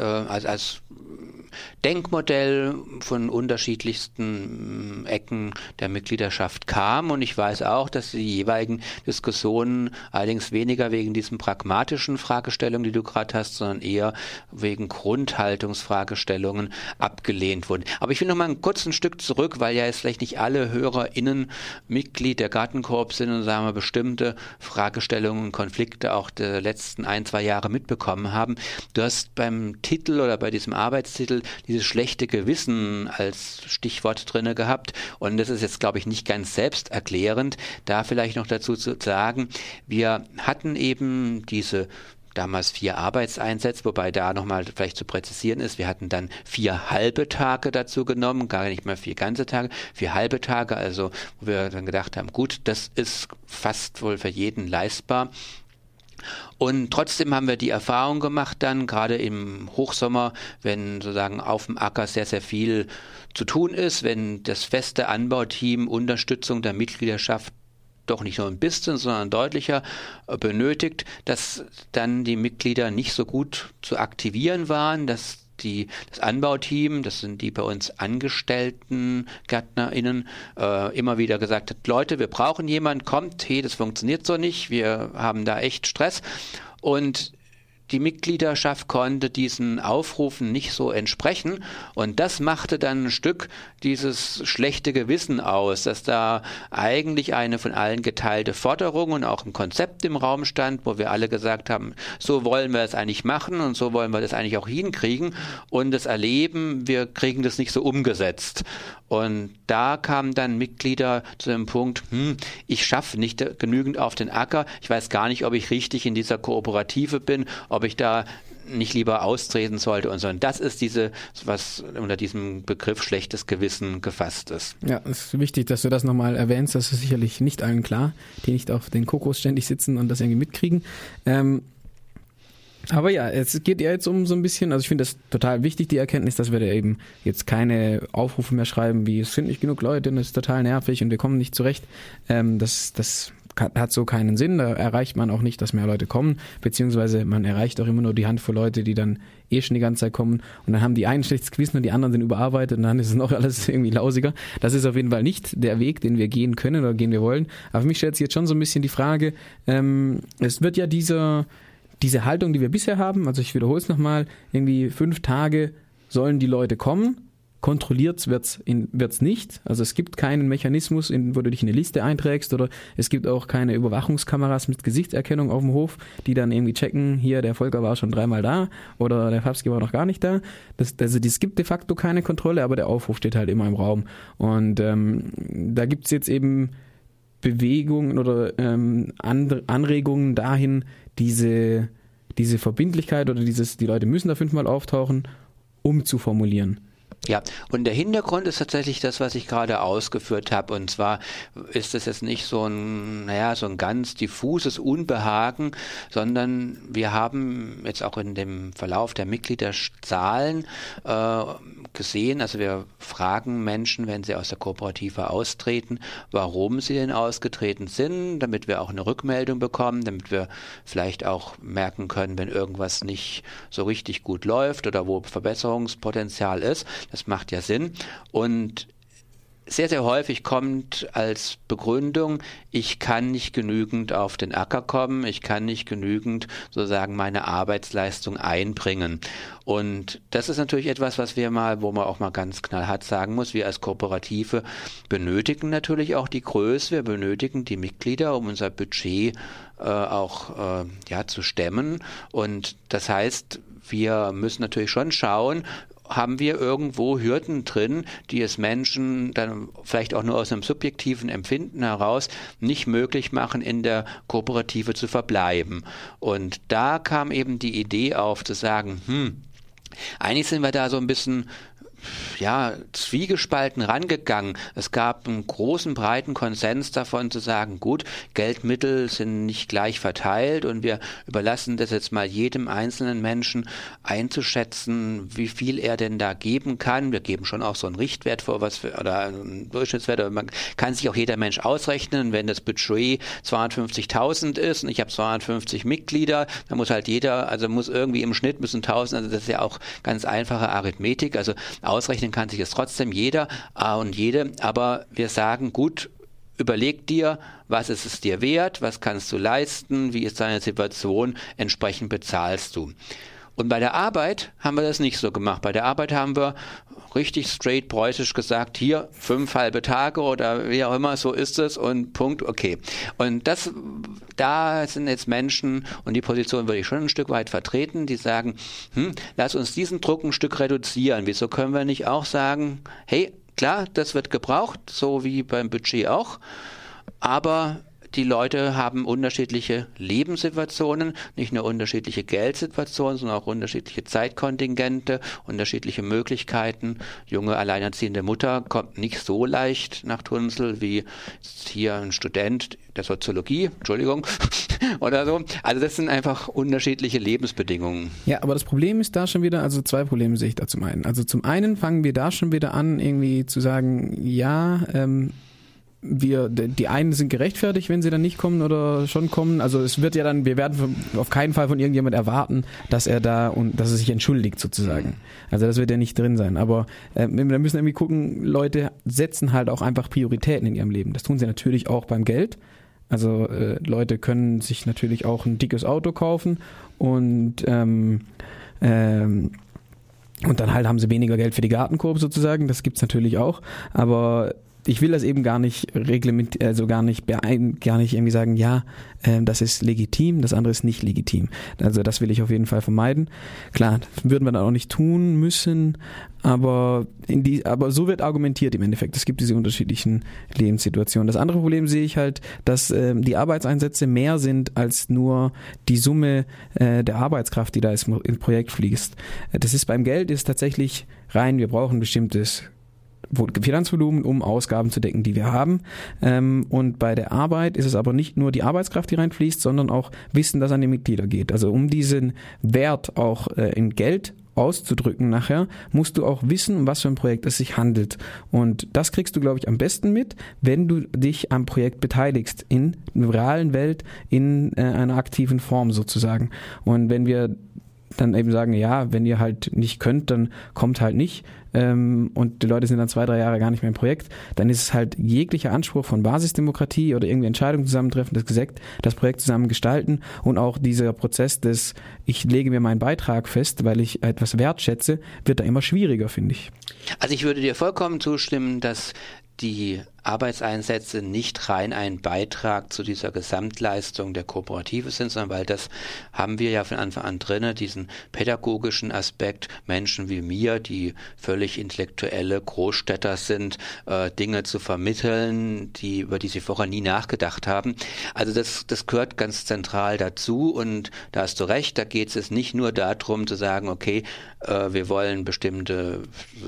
Denkmodell von unterschiedlichsten Ecken der Mitgliedschaft kam und ich weiß auch, dass die jeweiligen Diskussionen allerdings weniger wegen diesen pragmatischen Fragestellungen, die du gerade hast, sondern eher wegen Grundhaltungsfragestellungen abgelehnt wurden. Aber ich will noch mal ein kurzes Stück zurück, weil ja jetzt vielleicht nicht alle HörerInnen Mitglied der Gartenkoop sind und sagen wir bestimmte Fragestellungen und Konflikte auch der letzten 1-2 Jahre mitbekommen haben. Du hast beim Titel oder bei diesem Arbeitstitel dieses schlechte Gewissen als Stichwort drinne gehabt und das ist jetzt, glaube ich, nicht ganz selbsterklärend. Da vielleicht noch dazu zu sagen, wir hatten eben diese damals 4 Arbeitseinsätze, wobei da nochmal vielleicht zu präzisieren ist, wir hatten dann 4 halbe Tage dazu genommen, gar nicht mehr 4 ganze Tage, 4 halbe Tage, also wo wir dann gedacht haben, gut, das ist fast wohl für jeden leistbar. Und trotzdem haben wir die Erfahrung gemacht dann, gerade im Hochsommer, wenn sozusagen auf dem Acker sehr, sehr viel zu tun ist, wenn das feste Anbauteam Unterstützung der Mitgliedschaft doch nicht nur ein bisschen, sondern deutlicher benötigt, dass dann die Mitglieder nicht so gut zu aktivieren waren, dass das Anbauteam, das sind die bei uns angestellten GärtnerInnen, immer wieder gesagt hat, Leute, wir brauchen jemanden, kommt, hey, das funktioniert so nicht, wir haben da echt Stress. Und die Mitgliedschaft konnte diesen Aufrufen nicht so entsprechen und das machte dann ein Stück dieses schlechte Gewissen aus, dass da eigentlich eine von allen geteilte Forderung und auch ein Konzept im Raum stand, wo wir alle gesagt haben, so wollen wir es eigentlich machen und so wollen wir das eigentlich auch hinkriegen und das Erleben, wir kriegen das nicht so umgesetzt. Und da kamen dann Mitglieder zu dem Punkt, ich schaffe nicht genügend auf den Acker, ich weiß gar nicht, ob ich richtig in dieser Kooperative bin, ob ich da nicht lieber austreten sollte und so. Und das ist was unter diesem Begriff schlechtes Gewissen gefasst ist. Ja, es ist wichtig, dass du das nochmal erwähnst. Das ist sicherlich nicht allen klar, die nicht auf den Kokos ständig sitzen und das irgendwie mitkriegen. Aber ja, es geht ja jetzt um so ein bisschen, also ich finde das total wichtig, die Erkenntnis, dass wir da eben jetzt keine Aufrufe mehr schreiben, wie es sind nicht genug Leute und es ist total nervig und wir kommen nicht zurecht. Das hat so keinen Sinn, da erreicht man auch nicht, dass mehr Leute kommen, beziehungsweise man erreicht auch immer nur die Handvoll Leute, die dann schon die ganze Zeit kommen und dann haben die einen schlechtes Gewissen und die anderen sind überarbeitet und dann ist es noch alles irgendwie lausiger. Das ist auf jeden Fall nicht der Weg, den wir gehen können oder gehen wir wollen. Aber für mich stellt sich jetzt schon so ein bisschen die Frage, es wird ja diese Haltung, die wir bisher haben, also ich wiederhole es nochmal, irgendwie 5 Tage sollen die Leute kommen, kontrolliert wird's nicht, also es gibt keinen Mechanismus, wo du dich in eine Liste einträgst oder es gibt auch keine Überwachungskameras mit Gesichtserkennung auf dem Hof, die dann irgendwie checken, hier der Volker war schon 3-mal da oder der Fabski war noch gar nicht da. Es gibt de facto keine Kontrolle, aber der Aufruf steht halt immer im Raum und da gibt's jetzt eben Bewegungen oder Anregungen dahin, diese Verbindlichkeit oder die Leute müssen da 5-mal auftauchen, umzuformulieren. Ja, und der Hintergrund ist tatsächlich das, was ich gerade ausgeführt habe. Und zwar ist es jetzt nicht so ein ganz diffuses Unbehagen, sondern wir haben jetzt auch in dem Verlauf der Mitgliederzahlen gesehen, also wir fragen Menschen, wenn sie aus der Kooperative austreten, warum sie denn ausgetreten sind, damit wir auch eine Rückmeldung bekommen, damit wir vielleicht auch merken können, wenn irgendwas nicht so richtig gut läuft oder wo Verbesserungspotenzial ist. Das macht ja Sinn. Und sehr, sehr häufig kommt als Begründung, ich kann nicht genügend auf den Acker kommen, ich kann nicht genügend sozusagen meine Arbeitsleistung einbringen. Und das ist natürlich etwas, wo man auch mal ganz knallhart sagen muss, wir als Kooperative benötigen natürlich auch die Größe, wir benötigen die Mitglieder, um unser Budget zu stemmen. Und das heißt, wir müssen natürlich schon schauen, haben wir irgendwo Hürden drin, die es Menschen dann vielleicht auch nur aus einem subjektiven Empfinden heraus nicht möglich machen, in der Kooperative zu verbleiben. Und da kam eben die Idee auf, zu sagen, eigentlich sind wir da so ein bisschen zwiegespalten rangegangen. Es gab einen großen, breiten Konsens davon zu sagen, gut, Geldmittel sind nicht gleich verteilt und wir überlassen das jetzt mal jedem einzelnen Menschen einzuschätzen, wie viel er denn da geben kann. Wir geben schon auch so einen Richtwert vor, oder einen Durchschnittswert, aber man kann sich auch jeder Mensch ausrechnen, wenn das Budget 250.000 ist und ich habe 250 Mitglieder, dann muss halt muss irgendwie im Schnitt müssen 1.000, also das ist ja auch ganz einfache Arithmetik, also ausrechnen kann sich das trotzdem jeder und jede, aber wir sagen, gut, überleg dir, was ist es dir wert, was kannst du leisten, wie ist deine Situation, entsprechend bezahlst du. Und bei der Arbeit haben wir das nicht so gemacht. Bei der Arbeit haben wir richtig straight preußisch gesagt, hier 5 halbe Tage oder wie auch immer, so ist es und Punkt, okay. Und da sind jetzt Menschen, und die Position würde ich schon ein Stück weit vertreten, die sagen, lass uns diesen Druck ein Stück reduzieren. Wieso können wir nicht auch sagen, hey, klar, das wird gebraucht, so wie beim Budget auch, aber die Leute haben unterschiedliche Lebenssituationen, nicht nur unterschiedliche Geldsituationen, sondern auch unterschiedliche Zeitkontingente, unterschiedliche Möglichkeiten. Junge, alleinerziehende Mutter kommt nicht so leicht nach Tunzel wie hier ein Student der Soziologie, oder so. Also das sind einfach unterschiedliche Lebensbedingungen. Ja, aber das Problem ist da schon wieder, also 2 Probleme sehe ich da zum einen. Also zum einen fangen wir da schon wieder an, irgendwie zu sagen, die einen sind gerechtfertigt, wenn sie dann nicht kommen oder schon kommen. Also es wird ja dann, wir werden auf keinen Fall von irgendjemand erwarten, dass er sich entschuldigt sozusagen. Also das wird ja nicht drin sein. Aber wir müssen irgendwie gucken, Leute setzen halt auch einfach Prioritäten in ihrem Leben. Das tun sie natürlich auch beim Geld. Also Leute können sich natürlich auch ein dickes Auto kaufen und dann halt haben sie weniger Geld für die Gartenkorb sozusagen. Das gibt's natürlich auch. Aber ich will das eben gar nicht gar nicht irgendwie sagen, das ist legitim, das andere ist nicht legitim. Also das will ich auf jeden Fall vermeiden. Klar, das würden wir dann auch nicht tun müssen, aber so wird argumentiert im Endeffekt. Es gibt diese unterschiedlichen Lebenssituationen. Das andere Problem sehe ich halt, dass die Arbeitseinsätze mehr sind als nur die Summe der Arbeitskraft, die da ins Projekt fließt. Das ist beim Geld ist tatsächlich rein, wir brauchen bestimmtes Finanzvolumen, um Ausgaben zu decken, die wir haben. Und bei der Arbeit ist es aber nicht nur die Arbeitskraft, die reinfließt, sondern auch Wissen, das an die Mitglieder geht. Also um diesen Wert auch in Geld auszudrücken nachher, musst du auch wissen, um was für ein Projekt es sich handelt. Und das kriegst du, glaube ich, am besten mit, wenn du dich am Projekt beteiligst, in der realen Welt, in einer aktiven Form sozusagen. Und wenn wir dann eben sagen, wenn ihr halt nicht könnt, dann kommt halt nicht und die Leute sind dann 2-3 Jahre gar nicht mehr im Projekt, dann ist es halt jeglicher Anspruch von Basisdemokratie oder irgendwie Entscheidungen zusammentreffen, das Projekt zusammen gestalten und auch dieser Prozess des, ich lege mir meinen Beitrag fest, weil ich etwas wertschätze, wird da immer schwieriger, finde ich. Also ich würde dir vollkommen zustimmen, dass die Arbeitseinsätze nicht rein ein Beitrag zu dieser Gesamtleistung der Kooperative sind, sondern weil das haben wir ja von Anfang an drin, diesen pädagogischen Aspekt, Menschen wie mir, die völlig intellektuelle Großstädter sind, Dinge zu vermitteln, über die sie vorher nie nachgedacht haben. Also das gehört ganz zentral dazu und da hast du recht, da geht es nicht nur darum zu sagen, okay, wir wollen bestimmte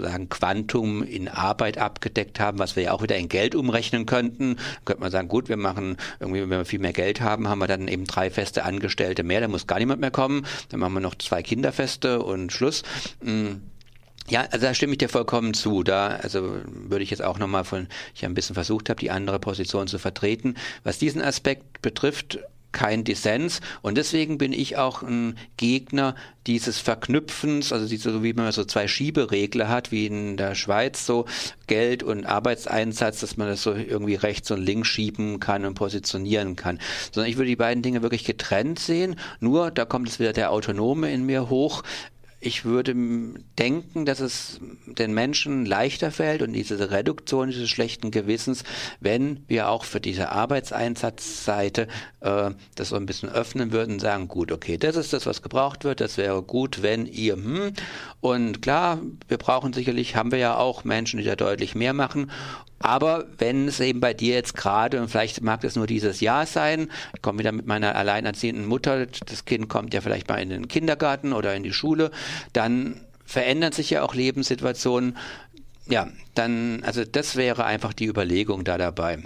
Quantum in Arbeit abgedeckt haben, was wir ja auch wieder in Geld umrechnen könnten. Könnte man sagen, gut, wir machen irgendwie, wenn wir viel mehr Geld haben, haben wir dann eben 3 feste Angestellte mehr, da muss gar niemand mehr kommen. Dann machen wir noch 2 Kinderfeste und Schluss. Ja, also da stimme ich dir vollkommen zu. Also würde ich jetzt auch nochmal ich ein bisschen versucht habe, die andere Position zu vertreten. Was diesen Aspekt betrifft, kein Dissens und deswegen bin ich auch ein Gegner dieses Verknüpfens, also so wie man so 2 Schieberegler hat, wie in der Schweiz, so Geld und Arbeitseinsatz, dass man das so irgendwie rechts und links schieben kann und positionieren kann. Sondern ich würde die beiden Dinge wirklich getrennt sehen, nur da kommt jetzt wieder der Autonome in mir hoch. Ich würde denken, dass es den Menschen leichter fällt und diese Reduktion dieses schlechten Gewissens, wenn wir auch für diese Arbeitseinsatzseite das so ein bisschen öffnen würden und sagen, gut, okay, das ist das, was gebraucht wird, das wäre gut, wenn ihr, und klar, wir brauchen sicherlich, haben wir ja auch Menschen, die da deutlich mehr machen, aber wenn es eben bei dir jetzt gerade, und vielleicht mag es nur dieses Jahr sein, ich komme wieder mit meiner alleinerziehenden Mutter, das Kind kommt ja vielleicht mal in den Kindergarten oder in die Schule, dann verändern sich ja auch Lebenssituationen. Ja, dann, also das wäre einfach die Überlegung da dabei.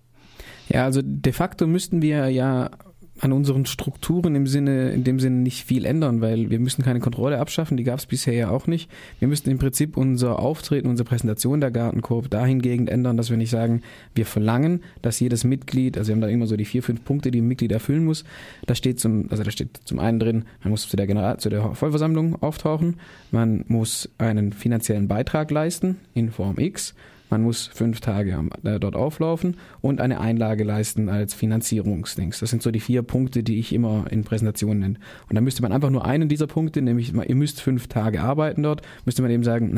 Ja, also de facto müssten wir ja an unseren Strukturen in dem Sinne nicht viel ändern, weil wir müssen keine Kontrolle abschaffen, die gab es bisher ja auch nicht. Wir müssten im Prinzip unser Auftreten, unsere Präsentation der Gartenkoop dahingehend ändern, dass wir nicht sagen, wir verlangen, dass jedes Mitglied, also wir haben da immer so die 4-5 Punkte, die ein Mitglied erfüllen muss. Da steht zum einen drin, man muss zu der Vollversammlung auftauchen, man muss einen finanziellen Beitrag leisten in Form X, man muss 5 Tage dort auflaufen und eine Einlage leisten als Finanzierungsdings. Das sind so die 4 Punkte, die ich immer in Präsentationen nenne. Und dann müsste man einfach nur einen dieser Punkte, nämlich ihr müsst 5 Tage arbeiten dort, müsste man eben sagen,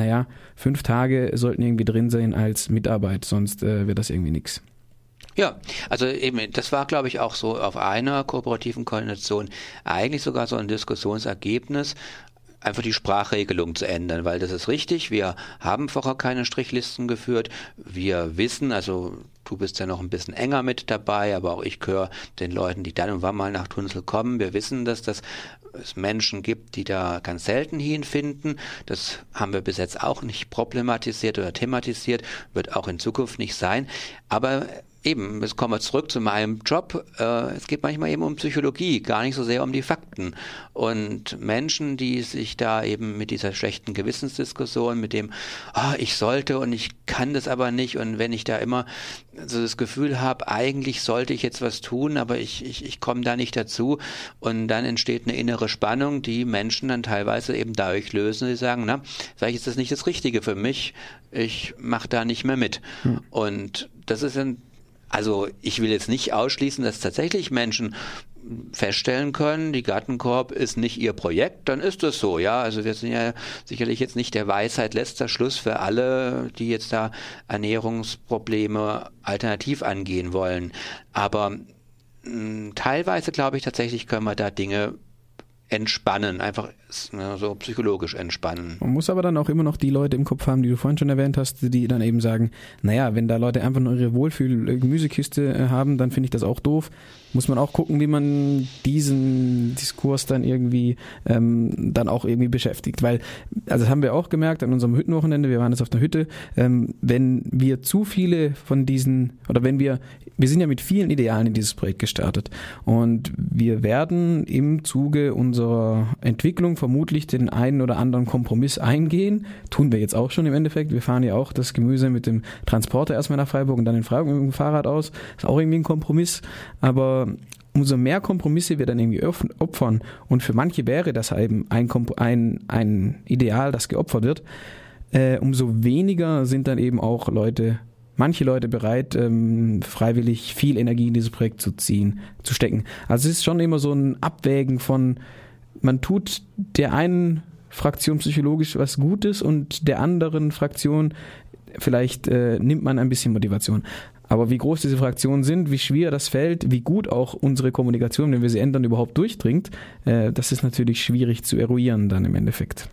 5 Tage sollten irgendwie drin sein als Mitarbeit, sonst wird das irgendwie nichts. Ja, also eben, das war, glaube ich, auch so auf einer kooperativen Koordination eigentlich sogar so ein Diskussionsergebnis, einfach die Sprachregelung zu ändern, weil das ist richtig, wir haben vorher keine Strichlisten geführt, wir wissen, also du bist ja noch ein bisschen enger mit dabei, aber auch ich gehöre den Leuten, die dann und wann mal nach Tunzel kommen, wir wissen, dass es Menschen gibt, die da ganz selten hinfinden, das haben wir bis jetzt auch nicht problematisiert oder thematisiert, wird auch in Zukunft nicht sein, aber eben, jetzt kommen wir zurück zu meinem Job. Es geht manchmal eben um Psychologie, gar nicht so sehr um die Fakten. Und Menschen, die sich da eben mit dieser schlechten Gewissensdiskussion, mit dem, ich sollte und ich kann das aber nicht, und wenn ich da immer so das Gefühl habe, eigentlich sollte ich jetzt was tun, aber ich komme da nicht dazu, und dann entsteht eine innere Spannung, die Menschen dann teilweise eben dadurch lösen, die sagen, vielleicht ist das nicht das Richtige für mich, ich mache da nicht mehr mit. Und das ist also ich will jetzt nicht ausschließen, dass tatsächlich Menschen feststellen können, die Gartenkoop ist nicht ihr Projekt, dann ist das so, ja. Also wir sind ja sicherlich jetzt nicht der Weisheit letzter Schluss für alle, die jetzt da Ernährungsprobleme alternativ angehen wollen. Aber teilweise, glaube ich, tatsächlich können wir da Dinge entspannen, einfach so psychologisch entspannen. Man muss aber dann auch immer noch die Leute im Kopf haben, die du vorhin schon erwähnt hast, die dann eben sagen, wenn da Leute einfach nur ihre Wohlfühl-Gemüsekiste haben, dann finde ich das auch doof. Muss man auch gucken, wie man diesen Diskurs dann irgendwie dann auch irgendwie beschäftigt. Weil, also das haben wir auch gemerkt an unserem Hüttenwochenende, wir waren jetzt auf der Hütte, wenn wir zu viele von diesen, oder wenn wir sind ja mit vielen Idealen in dieses Projekt gestartet, und wir werden im Zuge unserer Entwicklung vermutlich den einen oder anderen Kompromiss eingehen. Tun wir jetzt auch schon im Endeffekt. Wir fahren ja auch das Gemüse mit dem Transporter erstmal nach Freiburg und dann in Freiburg mit dem Fahrrad aus. Ist auch irgendwie ein Kompromiss. Aber umso mehr Kompromisse wir dann irgendwie opfern, und für manche wäre das eben ein Ideal, das geopfert wird, umso weniger sind dann eben auch manche Leute bereit, freiwillig viel Energie in dieses Projekt zu stecken. Also es ist schon immer so ein Abwägen von, man tut der einen Fraktion psychologisch was Gutes und der anderen Fraktion vielleicht nimmt man ein bisschen Motivation. Aber wie groß diese Fraktionen sind, wie schwer das fällt, wie gut auch unsere Kommunikation, wenn wir sie ändern, überhaupt durchdringt, das ist natürlich schwierig zu eruieren dann im Endeffekt.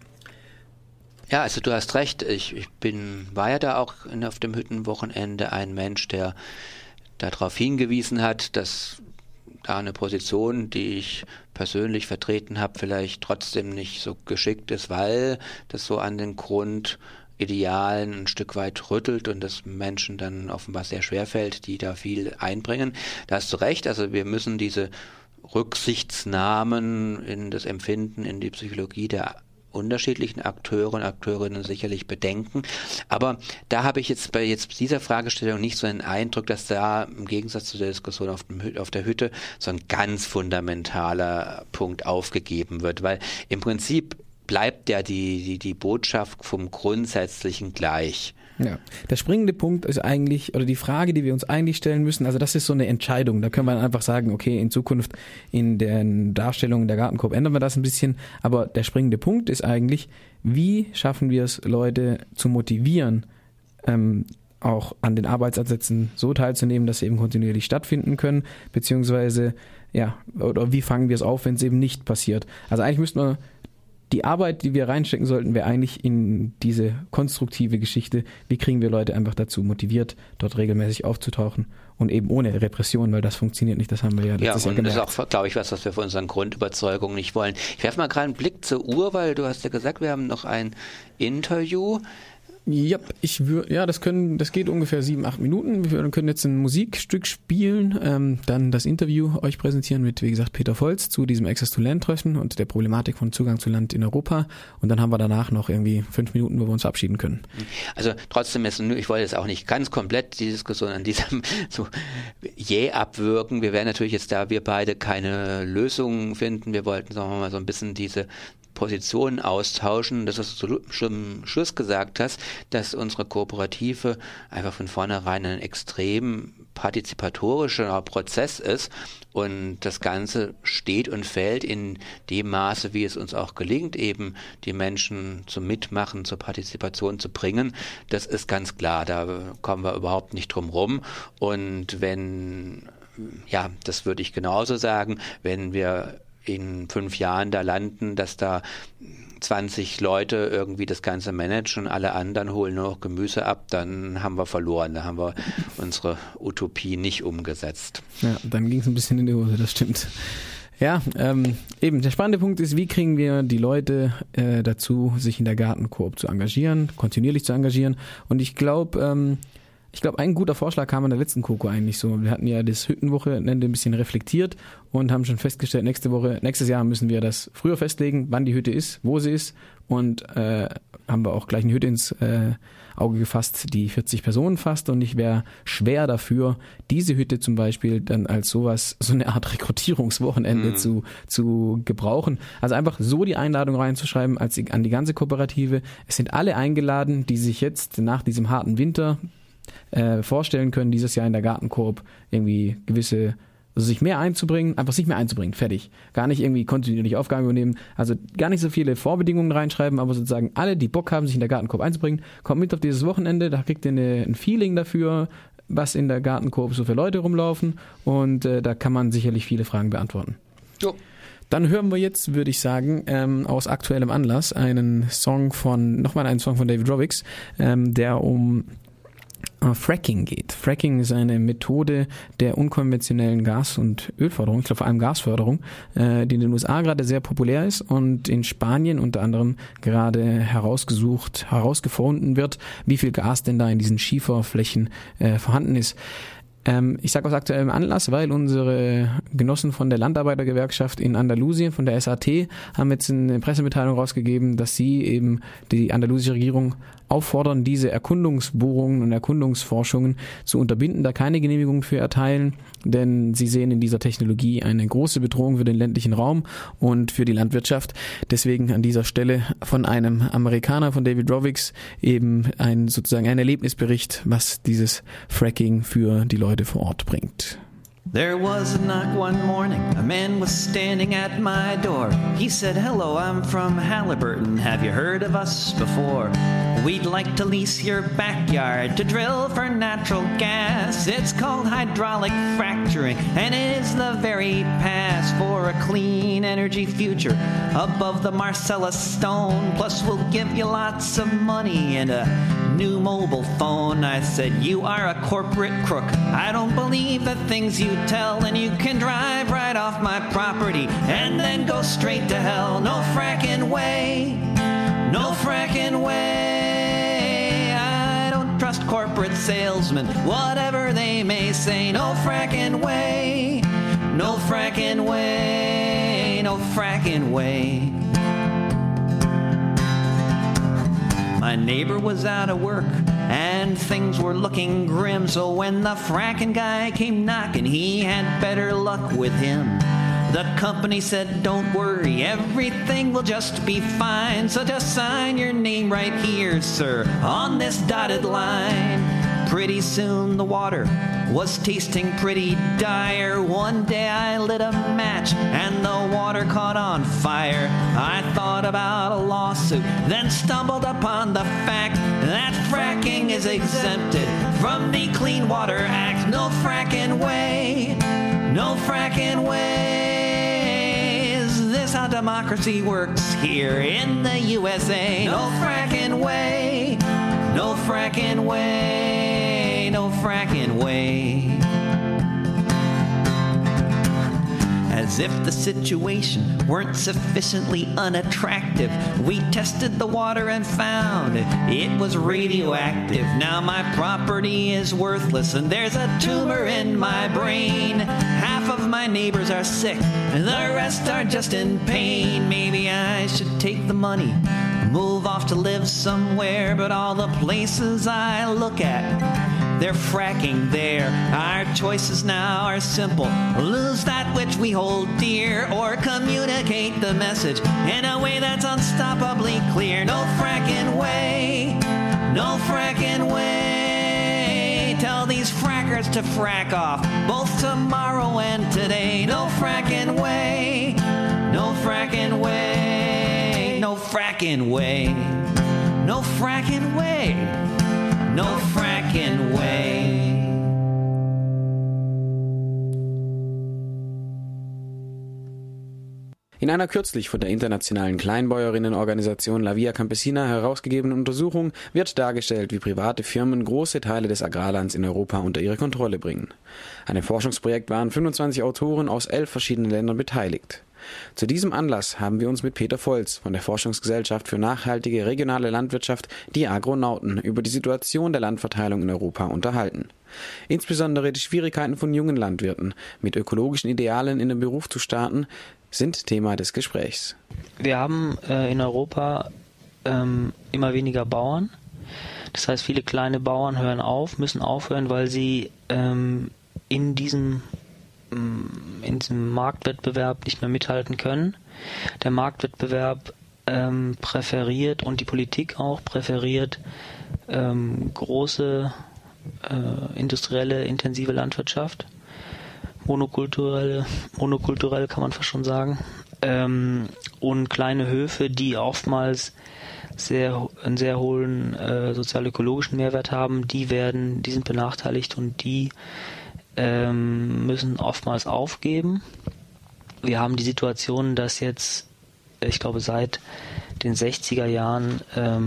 Ja, also du hast recht. Ich war ja da auch auf dem Hüttenwochenende ein Mensch, der darauf hingewiesen hat, dass da eine Position, die ich persönlich vertreten habe, vielleicht trotzdem nicht so geschickt ist, weil das so an den Grundidealen ein Stück weit rüttelt und das Menschen dann offenbar sehr schwer fällt, die da viel einbringen. Da hast du recht, also wir müssen diese Rücksichtsnahmen in das Empfinden, in die Psychologie der unterschiedlichen Akteure und Akteurinnen sicherlich Bedenken. Aber da habe ich jetzt bei dieser Fragestellung nicht so einen Eindruck, dass da im Gegensatz zu der Diskussion auf der Hütte so ein ganz fundamentaler Punkt aufgegeben wird, weil im Prinzip bleibt ja die Botschaft vom Grundsätzlichen gleich. Ja, der springende Punkt ist eigentlich, oder die Frage, die wir uns eigentlich stellen müssen, also das ist so eine Entscheidung, da können wir einfach sagen, okay, in Zukunft in den Darstellungen der Gartenkoop ändern wir das ein bisschen, aber der springende Punkt ist eigentlich, wie schaffen wir es, Leute zu motivieren, auch an den Arbeitseinsätzen so teilzunehmen, dass sie eben kontinuierlich stattfinden können, beziehungsweise, ja, oder wie fangen wir es auf, wenn es eben nicht passiert. Also eigentlich müssten wir die Arbeit, die wir reinstecken sollten, wäre eigentlich in diese konstruktive Geschichte. Wie kriegen wir Leute einfach dazu motiviert, dort regelmäßig aufzutauchen und eben ohne Repression, weil das funktioniert nicht, das haben wir ja letztes Jahr gemerkt. Das ist auch, glaube ich, was wir von unseren Grundüberzeugungen nicht wollen. Ich werfe mal gerade einen Blick zur Uhr, weil du hast ja gesagt, wir haben noch ein Interview. Ja, das geht ungefähr 7-8 Minuten. Wir können jetzt ein Musikstück spielen, dann das Interview euch präsentieren mit, wie gesagt, Peter Volz zu diesem Access to Land Treffen und der Problematik von Zugang zu Land in Europa. Und dann haben wir danach noch irgendwie 5 Minuten, wo wir uns verabschieden können. Also trotzdem ich wollte jetzt auch nicht ganz komplett die Diskussion an diesem so abwürgen. Wir werden natürlich jetzt da, wir beide keine Lösungen finden. Wir wollten, sagen wir mal, so ein bisschen diese Positionen austauschen, das, was du schon am Schluss gesagt hast, dass unsere Kooperative einfach von vornherein ein extrem partizipatorischer Prozess ist und das Ganze steht und fällt in dem Maße, wie es uns auch gelingt, eben die Menschen zum Mitmachen, zur Partizipation zu bringen. Das ist ganz klar, da kommen wir überhaupt nicht drum rum. Und das würde ich genauso sagen, wenn wir in 5 Jahren da landen, dass da 20 Leute irgendwie das Ganze managen und alle anderen holen nur noch Gemüse ab, dann haben wir verloren, da haben wir unsere Utopie nicht umgesetzt. Ja, dann ging es ein bisschen in die Hose, das stimmt. Ja, eben, der spannende Punkt ist, wie kriegen wir die Leute dazu, sich in der Gartenkoop zu engagieren, kontinuierlich zu engagieren, und ich glaube, ein guter Vorschlag kam in der letzten Koko eigentlich so. Wir hatten ja das Hüttenwochenende ein bisschen reflektiert und haben schon festgestellt, nächstes Jahr müssen wir das früher festlegen, wann die Hütte ist, wo sie ist, und haben wir auch gleich eine Hütte ins Auge gefasst, die 40 Personen fasst, und ich wäre schwer dafür, diese Hütte zum Beispiel dann als so eine Art Rekrutierungswochenende zu gebrauchen. Also einfach so die Einladung reinzuschreiben an die ganze Kooperative. Es sind alle eingeladen, die sich jetzt nach diesem harten Winter vorstellen können, dieses Jahr in der Gartenkoop irgendwie sich mehr einzubringen, einfach sich mehr einzubringen, fertig. Gar nicht irgendwie kontinuierlich Aufgaben übernehmen, also gar nicht so viele Vorbedingungen reinschreiben, aber sozusagen alle, die Bock haben, sich in der Gartenkoop einzubringen, kommt mit auf dieses Wochenende, da kriegt ihr ein Feeling dafür, was in der Gartenkoop so für Leute rumlaufen, und da kann man sicherlich viele Fragen beantworten. Jo. Dann hören wir jetzt, würde ich sagen, aus aktuellem Anlass einen Song von David Rovics, der um Fracking geht. Fracking ist eine Methode der unkonventionellen Gas- und Ölförderung, ich glaube vor allem Gasförderung, die in den USA gerade sehr populär ist und in Spanien unter anderem gerade herausgefunden wird, wie viel Gas denn da in diesen Schieferflächen vorhanden ist. Ich sage aus aktuellem Anlass, weil unsere Genossen von der Landarbeitergewerkschaft in Andalusien, von der SAT, haben jetzt eine Pressemitteilung rausgegeben, dass sie eben die andalusische Regierung auffordern, diese Erkundungsbohrungen und Erkundungsforschungen zu unterbinden, da keine Genehmigung für erteilen, denn sie sehen in dieser Technologie eine große Bedrohung für den ländlichen Raum und für die Landwirtschaft. Deswegen an dieser Stelle von einem Amerikaner, von David Rovics, eben ein Erlebnisbericht, was dieses Fracking für die Leute vor Ort bringt. There was a knock one morning, a man was standing at my door. He said, "Hello, I'm from Halliburton, have you heard of us before? We'd like to lease your backyard to drill for natural gas. It's called hydraulic fracturing, and it is the very path for a clean energy future above the Marcellus Stone. Plus we'll give you lots of money and a new mobile phone." I said, "You are a corporate crook. I don't believe the things you tell, and you can drive right off my property and then go straight to hell. No fracking way, no fracking way. I don't trust corporate salesmen, whatever they may say. No fracking way, no fracking way, no fracking way." My neighbor was out of work and things were looking grim. So when the fracking guy came knocking, he had better luck with him. The company said, don't worry, everything will just be fine. So just sign your name right here, sir, on this dotted line. Pretty soon the water was tasting pretty dire. One day I lit a match and the water caught on fire. I thought about a lawsuit, then stumbled upon the fact that fracking is exempted from the Clean Water Act. No fracking way, no fracking ways. This how democracy works here in the USA. No fracking way, no fracking way, no fracking way. As if the situation weren't sufficiently unattractive, we tested the water and found it was radioactive. Now my property is worthless and there's a tumor in my brain. Half of my neighbors are sick, the rest are just in pain. Maybe I should take the money, move off to live somewhere, but all the places I look at, they're fracking there. Our choices now are simple. Lose that which we hold dear, or communicate the message in a way that's unstoppably clear. No fracking way, no fracking way. Tell these frackers to frack off, both tomorrow and today. No fracking way, no fracking way, no fracking way, no fracking way, no fracking way. In einer kürzlich von der internationalen Kleinbäuerinnenorganisation La Via Campesina herausgegebenen Untersuchung wird dargestellt, wie private Firmen große Teile des Agrarlands in Europa unter ihre Kontrolle bringen. An dem Forschungsprojekt waren 25 Autoren aus 11 verschiedenen Ländern beteiligt. Zu diesem Anlass haben wir uns mit Peter Volz von der Forschungsgesellschaft für nachhaltige regionale Landwirtschaft, die Agronauten, über die Situation der Landverteilung in Europa unterhalten. Insbesondere die Schwierigkeiten von jungen Landwirten, mit ökologischen Idealen in den Beruf zu starten, sind Thema des Gesprächs. Wir haben in Europa immer weniger Bauern. Das heißt, viele kleine Bauern müssen aufhören, weil sie in diesem Marktwettbewerb nicht mehr mithalten können. Der Marktwettbewerb präferiert und die Politik auch präferiert große industrielle, intensive Landwirtschaft. Monokulturell kann man fast schon sagen. Und kleine Höfe, die oftmals einen sehr hohen sozial-ökologischen Mehrwert haben, die sind benachteiligt und die müssen oftmals aufgeben. Wir haben die Situation, dass jetzt, ich glaube seit den 60er Jahren,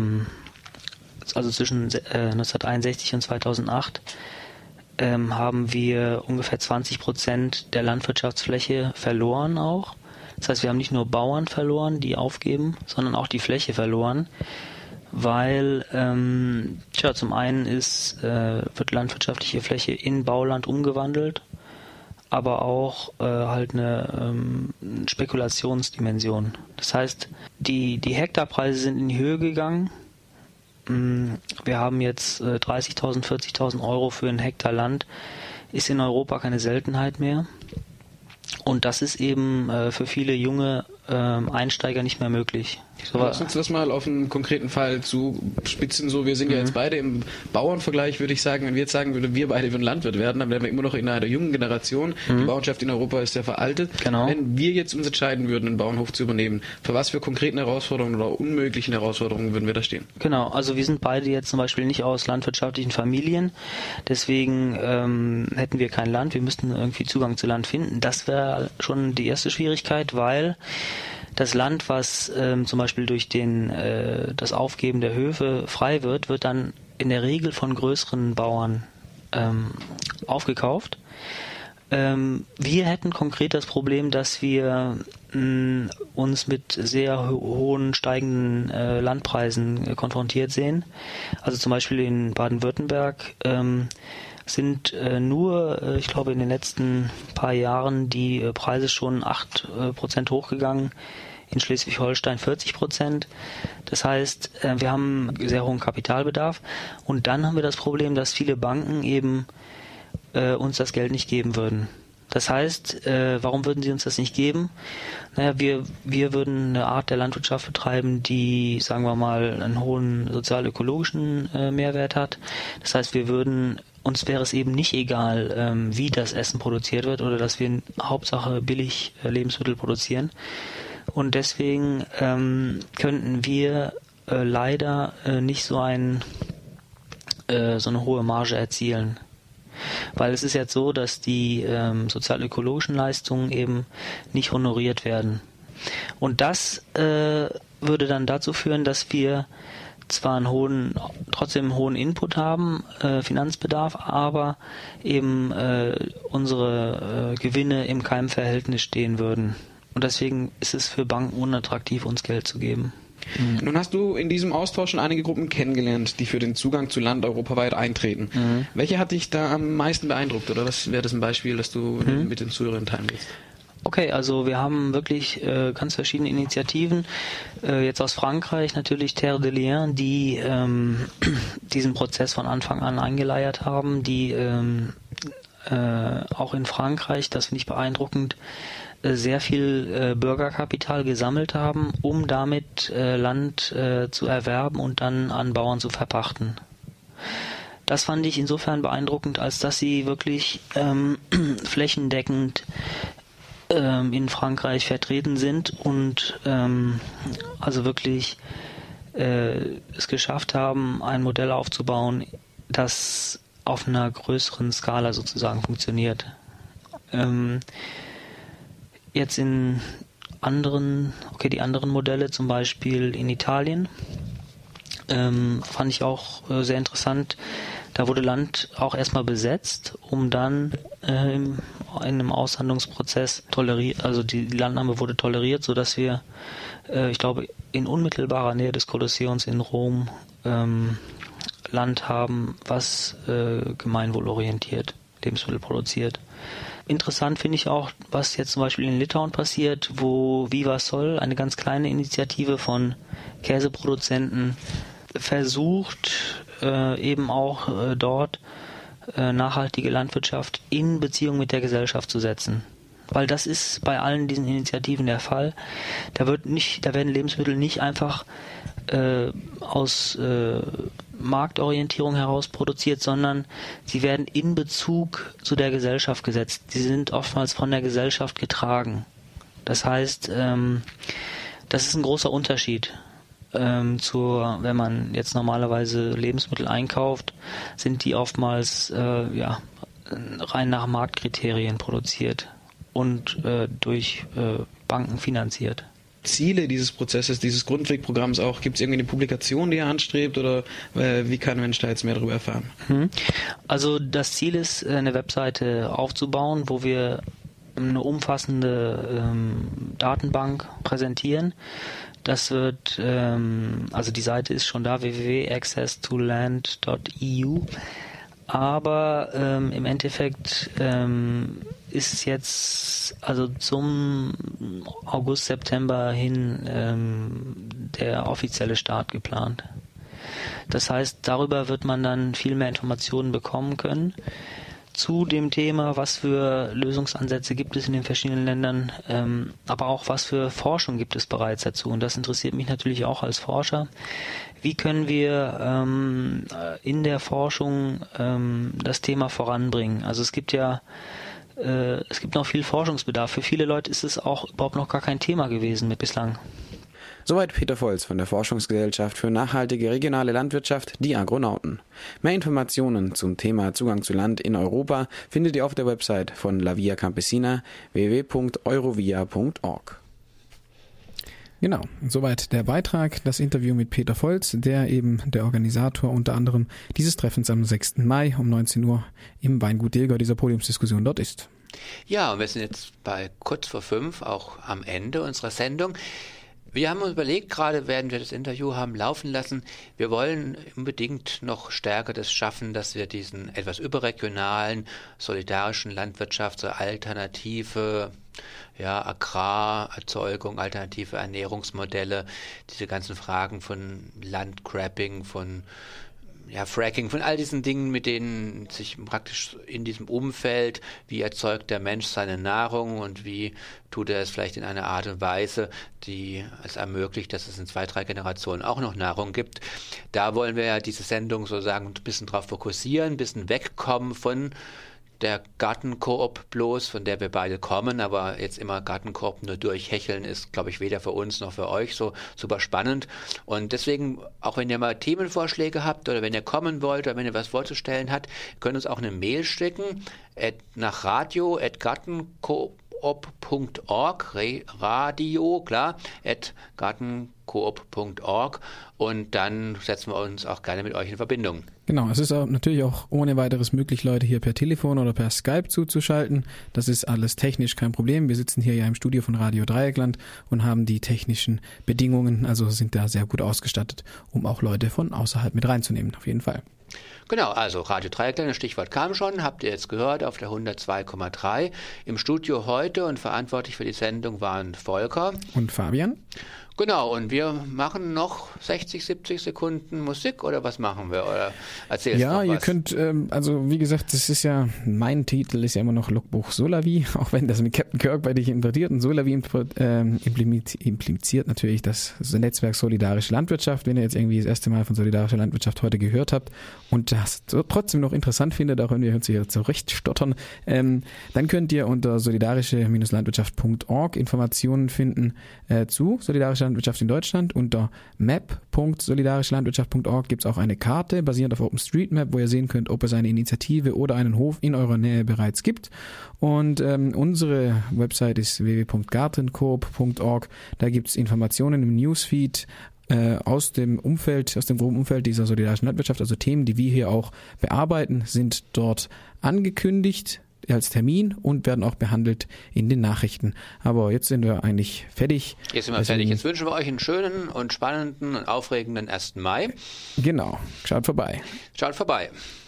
also zwischen 1961 und 2008, haben wir ungefähr 20% der Landwirtschaftsfläche verloren auch. Das heißt, wir haben nicht nur Bauern verloren, die aufgeben, sondern auch die Fläche verloren, weil zum einen wird landwirtschaftliche Fläche in Bauland umgewandelt, aber auch halt eine Spekulationsdimension. Das heißt, die Hektarpreise sind in die Höhe gegangen. Wir haben jetzt 30.000, 40.000 Euro für einen Hektar Land. Ist in Europa keine Seltenheit mehr. Und das ist eben für viele junge Einsteiger nicht mehr möglich. Lass uns das mal auf einen konkreten Fall zuspitzen. Wir sind ja jetzt beide im Bauernvergleich, würde ich sagen. Wenn wir jetzt sagen würden, wir beide würden Landwirt werden, dann wären wir immer noch in einer jungen Generation. Die Bauernschaft in Europa ist ja veraltet. Genau. Wenn wir jetzt uns entscheiden würden, einen Bauernhof zu übernehmen, für was für konkreten Herausforderungen oder unmöglichen Herausforderungen würden wir da stehen? Genau, also wir sind beide jetzt zum Beispiel nicht aus landwirtschaftlichen Familien. Deswegen hätten wir kein Land. Wir müssten irgendwie Zugang zu Land finden. Das wäre schon die erste Schwierigkeit, weil das Land, was zum Beispiel durch das Aufgeben der Höfe frei wird dann in der Regel von größeren Bauern aufgekauft. Wir hätten konkret das Problem, dass wir uns mit sehr hohen steigenden Landpreisen konfrontiert sehen. Also zum Beispiel in Baden-Württemberg sind ich glaube, in den letzten paar Jahren die Preise schon 8% hochgegangen. in Schleswig-Holstein 40%. Das heißt, wir haben sehr hohen Kapitalbedarf und dann haben wir das Problem, dass viele Banken eben uns das Geld nicht geben würden. Das heißt, warum würden sie uns das nicht geben? Naja, wir würden eine Art der Landwirtschaft betreiben, die, sagen wir mal, einen hohen sozial-ökologischen Mehrwert hat. Das heißt, uns wäre es eben nicht egal, wie das Essen produziert wird oder dass wir Hauptsache billig Lebensmittel produzieren. Und deswegen könnten wir leider nicht so eine hohe Marge erzielen. Weil es ist jetzt so, dass die sozial-ökologischen Leistungen eben nicht honoriert werden. Und das würde dann dazu führen, dass wir zwar trotzdem einen hohen Input haben, Finanzbedarf, aber eben unsere Gewinne im Keimverhältnis stehen würden. Und deswegen ist es für Banken unattraktiv, uns Geld zu geben. Nun hast du in diesem Austausch schon einige Gruppen kennengelernt, die für den Zugang zu Land europaweit eintreten. Welche hat dich da am meisten beeindruckt oder was wäre das ein Beispiel, das du mit den Zuhörern teilen willst? Okay, also wir haben wirklich ganz verschiedene Initiativen. Jetzt aus Frankreich natürlich Terre de Liens, die diesen Prozess von Anfang an eingeleiert haben, die auch in Frankreich, das finde ich beeindruckend, sehr viel Bürgerkapital gesammelt haben, um damit Land zu erwerben und dann an Bauern zu verpachten. Das fand ich insofern beeindruckend, als dass sie wirklich flächendeckend in Frankreich vertreten sind und also wirklich es geschafft haben, ein Modell aufzubauen, das auf einer größeren Skala sozusagen funktioniert. Jetzt die anderen Modelle, zum Beispiel in Italien, fand ich auch sehr interessant. Da wurde Land auch erstmal besetzt, um dann in einem Aushandlungsprozess die Landnahme wurde toleriert, sodass wir, ich glaube, in unmittelbarer Nähe des Kolosseums in Rom Land haben, was gemeinwohlorientiert Lebensmittel produziert. Interessant finde ich auch, was jetzt zum Beispiel in Litauen passiert, wo Vivasol, eine ganz kleine Initiative von Käseproduzenten, versucht, eben auch dort nachhaltige Landwirtschaft in Beziehung mit der Gesellschaft zu setzen. Weil das ist bei allen diesen Initiativen der Fall. Da werden Lebensmittel nicht einfach aus Marktorientierung heraus produziert, sondern sie werden in Bezug zu der Gesellschaft gesetzt. Sie sind oftmals von der Gesellschaft getragen. Das heißt, das ist ein großer Unterschied. Wenn man jetzt normalerweise Lebensmittel einkauft, sind die oftmals rein nach Marktkriterien produziert und durch Banken finanziert. Ziele dieses Prozesses, dieses Grundwegprogramms auch? Gibt es irgendwie eine Publikation, die er anstrebt oder wie kann ein Mensch da jetzt mehr darüber erfahren? Also das Ziel ist, eine Webseite aufzubauen, wo wir eine umfassende Datenbank präsentieren. Das wird, also die Seite ist schon da, www.accesstoland.eu, aber im Endeffekt ist es jetzt also zum August, September hin der offizielle Start geplant. Das heißt, darüber wird man dann viel mehr Informationen bekommen können zu dem Thema, was für Lösungsansätze gibt es in den verschiedenen Ländern, aber auch was für Forschung gibt es bereits dazu. Und das interessiert mich natürlich auch als Forscher. Wie können wir in der Forschung das Thema voranbringen? Also es gibt noch viel Forschungsbedarf. Für viele Leute ist es auch überhaupt noch gar kein Thema gewesen mit bislang. Soweit Peter Volz von der Forschungsgesellschaft für nachhaltige regionale Landwirtschaft, die Agronauten. Mehr Informationen zum Thema Zugang zu Land in Europa findet ihr auf der Website von La Via Campesina www.eurovia.org. Genau, soweit der Beitrag, das Interview mit Peter Volz, der eben der Organisator unter anderem dieses Treffens am 6. Mai um 19 Uhr im Weingut Dilger dieser Podiumsdiskussion dort ist. Ja, und wir sind jetzt bei kurz vor 5, auch am Ende unserer Sendung. Wir haben uns überlegt, gerade während wir das Interview haben laufen lassen, wir wollen unbedingt noch stärker das schaffen, dass wir diesen etwas überregionalen, solidarischen Landwirtschaft, so alternative Agrarerzeugung, alternative Ernährungsmodelle, diese ganzen Fragen von Landgrabbing, von Fracking, von all diesen Dingen, mit denen sich praktisch in diesem Umfeld, wie erzeugt der Mensch seine Nahrung und wie tut er es vielleicht in einer Art und Weise, die es ermöglicht, dass es in 2-3 Generationen auch noch Nahrung gibt. Da wollen wir ja diese Sendung sozusagen ein bisschen drauf fokussieren, ein bisschen wegkommen von der Gartenkoop bloß, von der wir beide kommen, aber jetzt immer Gartenkoop nur durchhecheln ist, glaube ich, weder für uns noch für euch so super spannend. Und deswegen, auch wenn ihr mal Themenvorschläge habt oder wenn ihr kommen wollt oder wenn ihr was vorzustellen habt, könnt ihr uns auch eine Mail schicken nach radio@gartenkoop.org, Radio, klar, @gartenkoop.org, und dann setzen wir uns auch gerne mit euch in Verbindung. Genau, es ist auch natürlich auch ohne weiteres möglich, Leute hier per Telefon oder per Skype zuzuschalten. Das ist alles technisch kein Problem. Wir sitzen hier ja im Studio von Radio Dreieckland und haben die technischen Bedingungen, also sind da sehr gut ausgestattet, um auch Leute von außerhalb mit reinzunehmen, auf jeden Fall. Genau, also Radio Dreieckland, das Stichwort kam schon, habt ihr jetzt gehört, auf der 102,3. Im Studio heute und verantwortlich für die Sendung waren Volker und Fabian. Genau, und wir machen noch 60, 70 Sekunden Musik, oder was machen wir? Oder erzählst du noch was? Ja, ihr könnt, also wie gesagt, das ist ja, mein Titel ist ja immer noch Logbuch Solavi, auch wenn das mit Captain Kirk bei dich interpretiert. Und Solavi impliziert natürlich das Netzwerk Solidarische Landwirtschaft. Wenn ihr jetzt irgendwie das erste Mal von Solidarischer Landwirtschaft heute gehört habt und das trotzdem noch interessant findet, auch wenn wir uns hier zurechtstottern, dann könnt ihr unter solidarische-landwirtschaft.org Informationen finden zu Solidarischer Landwirtschaft in Deutschland. Unter map.solidarischelandwirtschaft.org gibt es auch eine Karte basierend auf OpenStreetMap, wo ihr sehen könnt, ob es eine Initiative oder einen Hof in eurer Nähe bereits gibt. Und unsere Website ist www.gartenkoop.org. Da gibt es Informationen im Newsfeed aus dem groben Umfeld dieser solidarischen Landwirtschaft. Also Themen, die wir hier auch bearbeiten, sind dort angekündigt als Termin und werden auch behandelt in den Nachrichten. Aber jetzt sind wir eigentlich fertig. Jetzt sind wir fertig. Jetzt wünschen wir euch einen schönen und spannenden und aufregenden 1. Mai. Genau. Schaut vorbei. Schaut vorbei.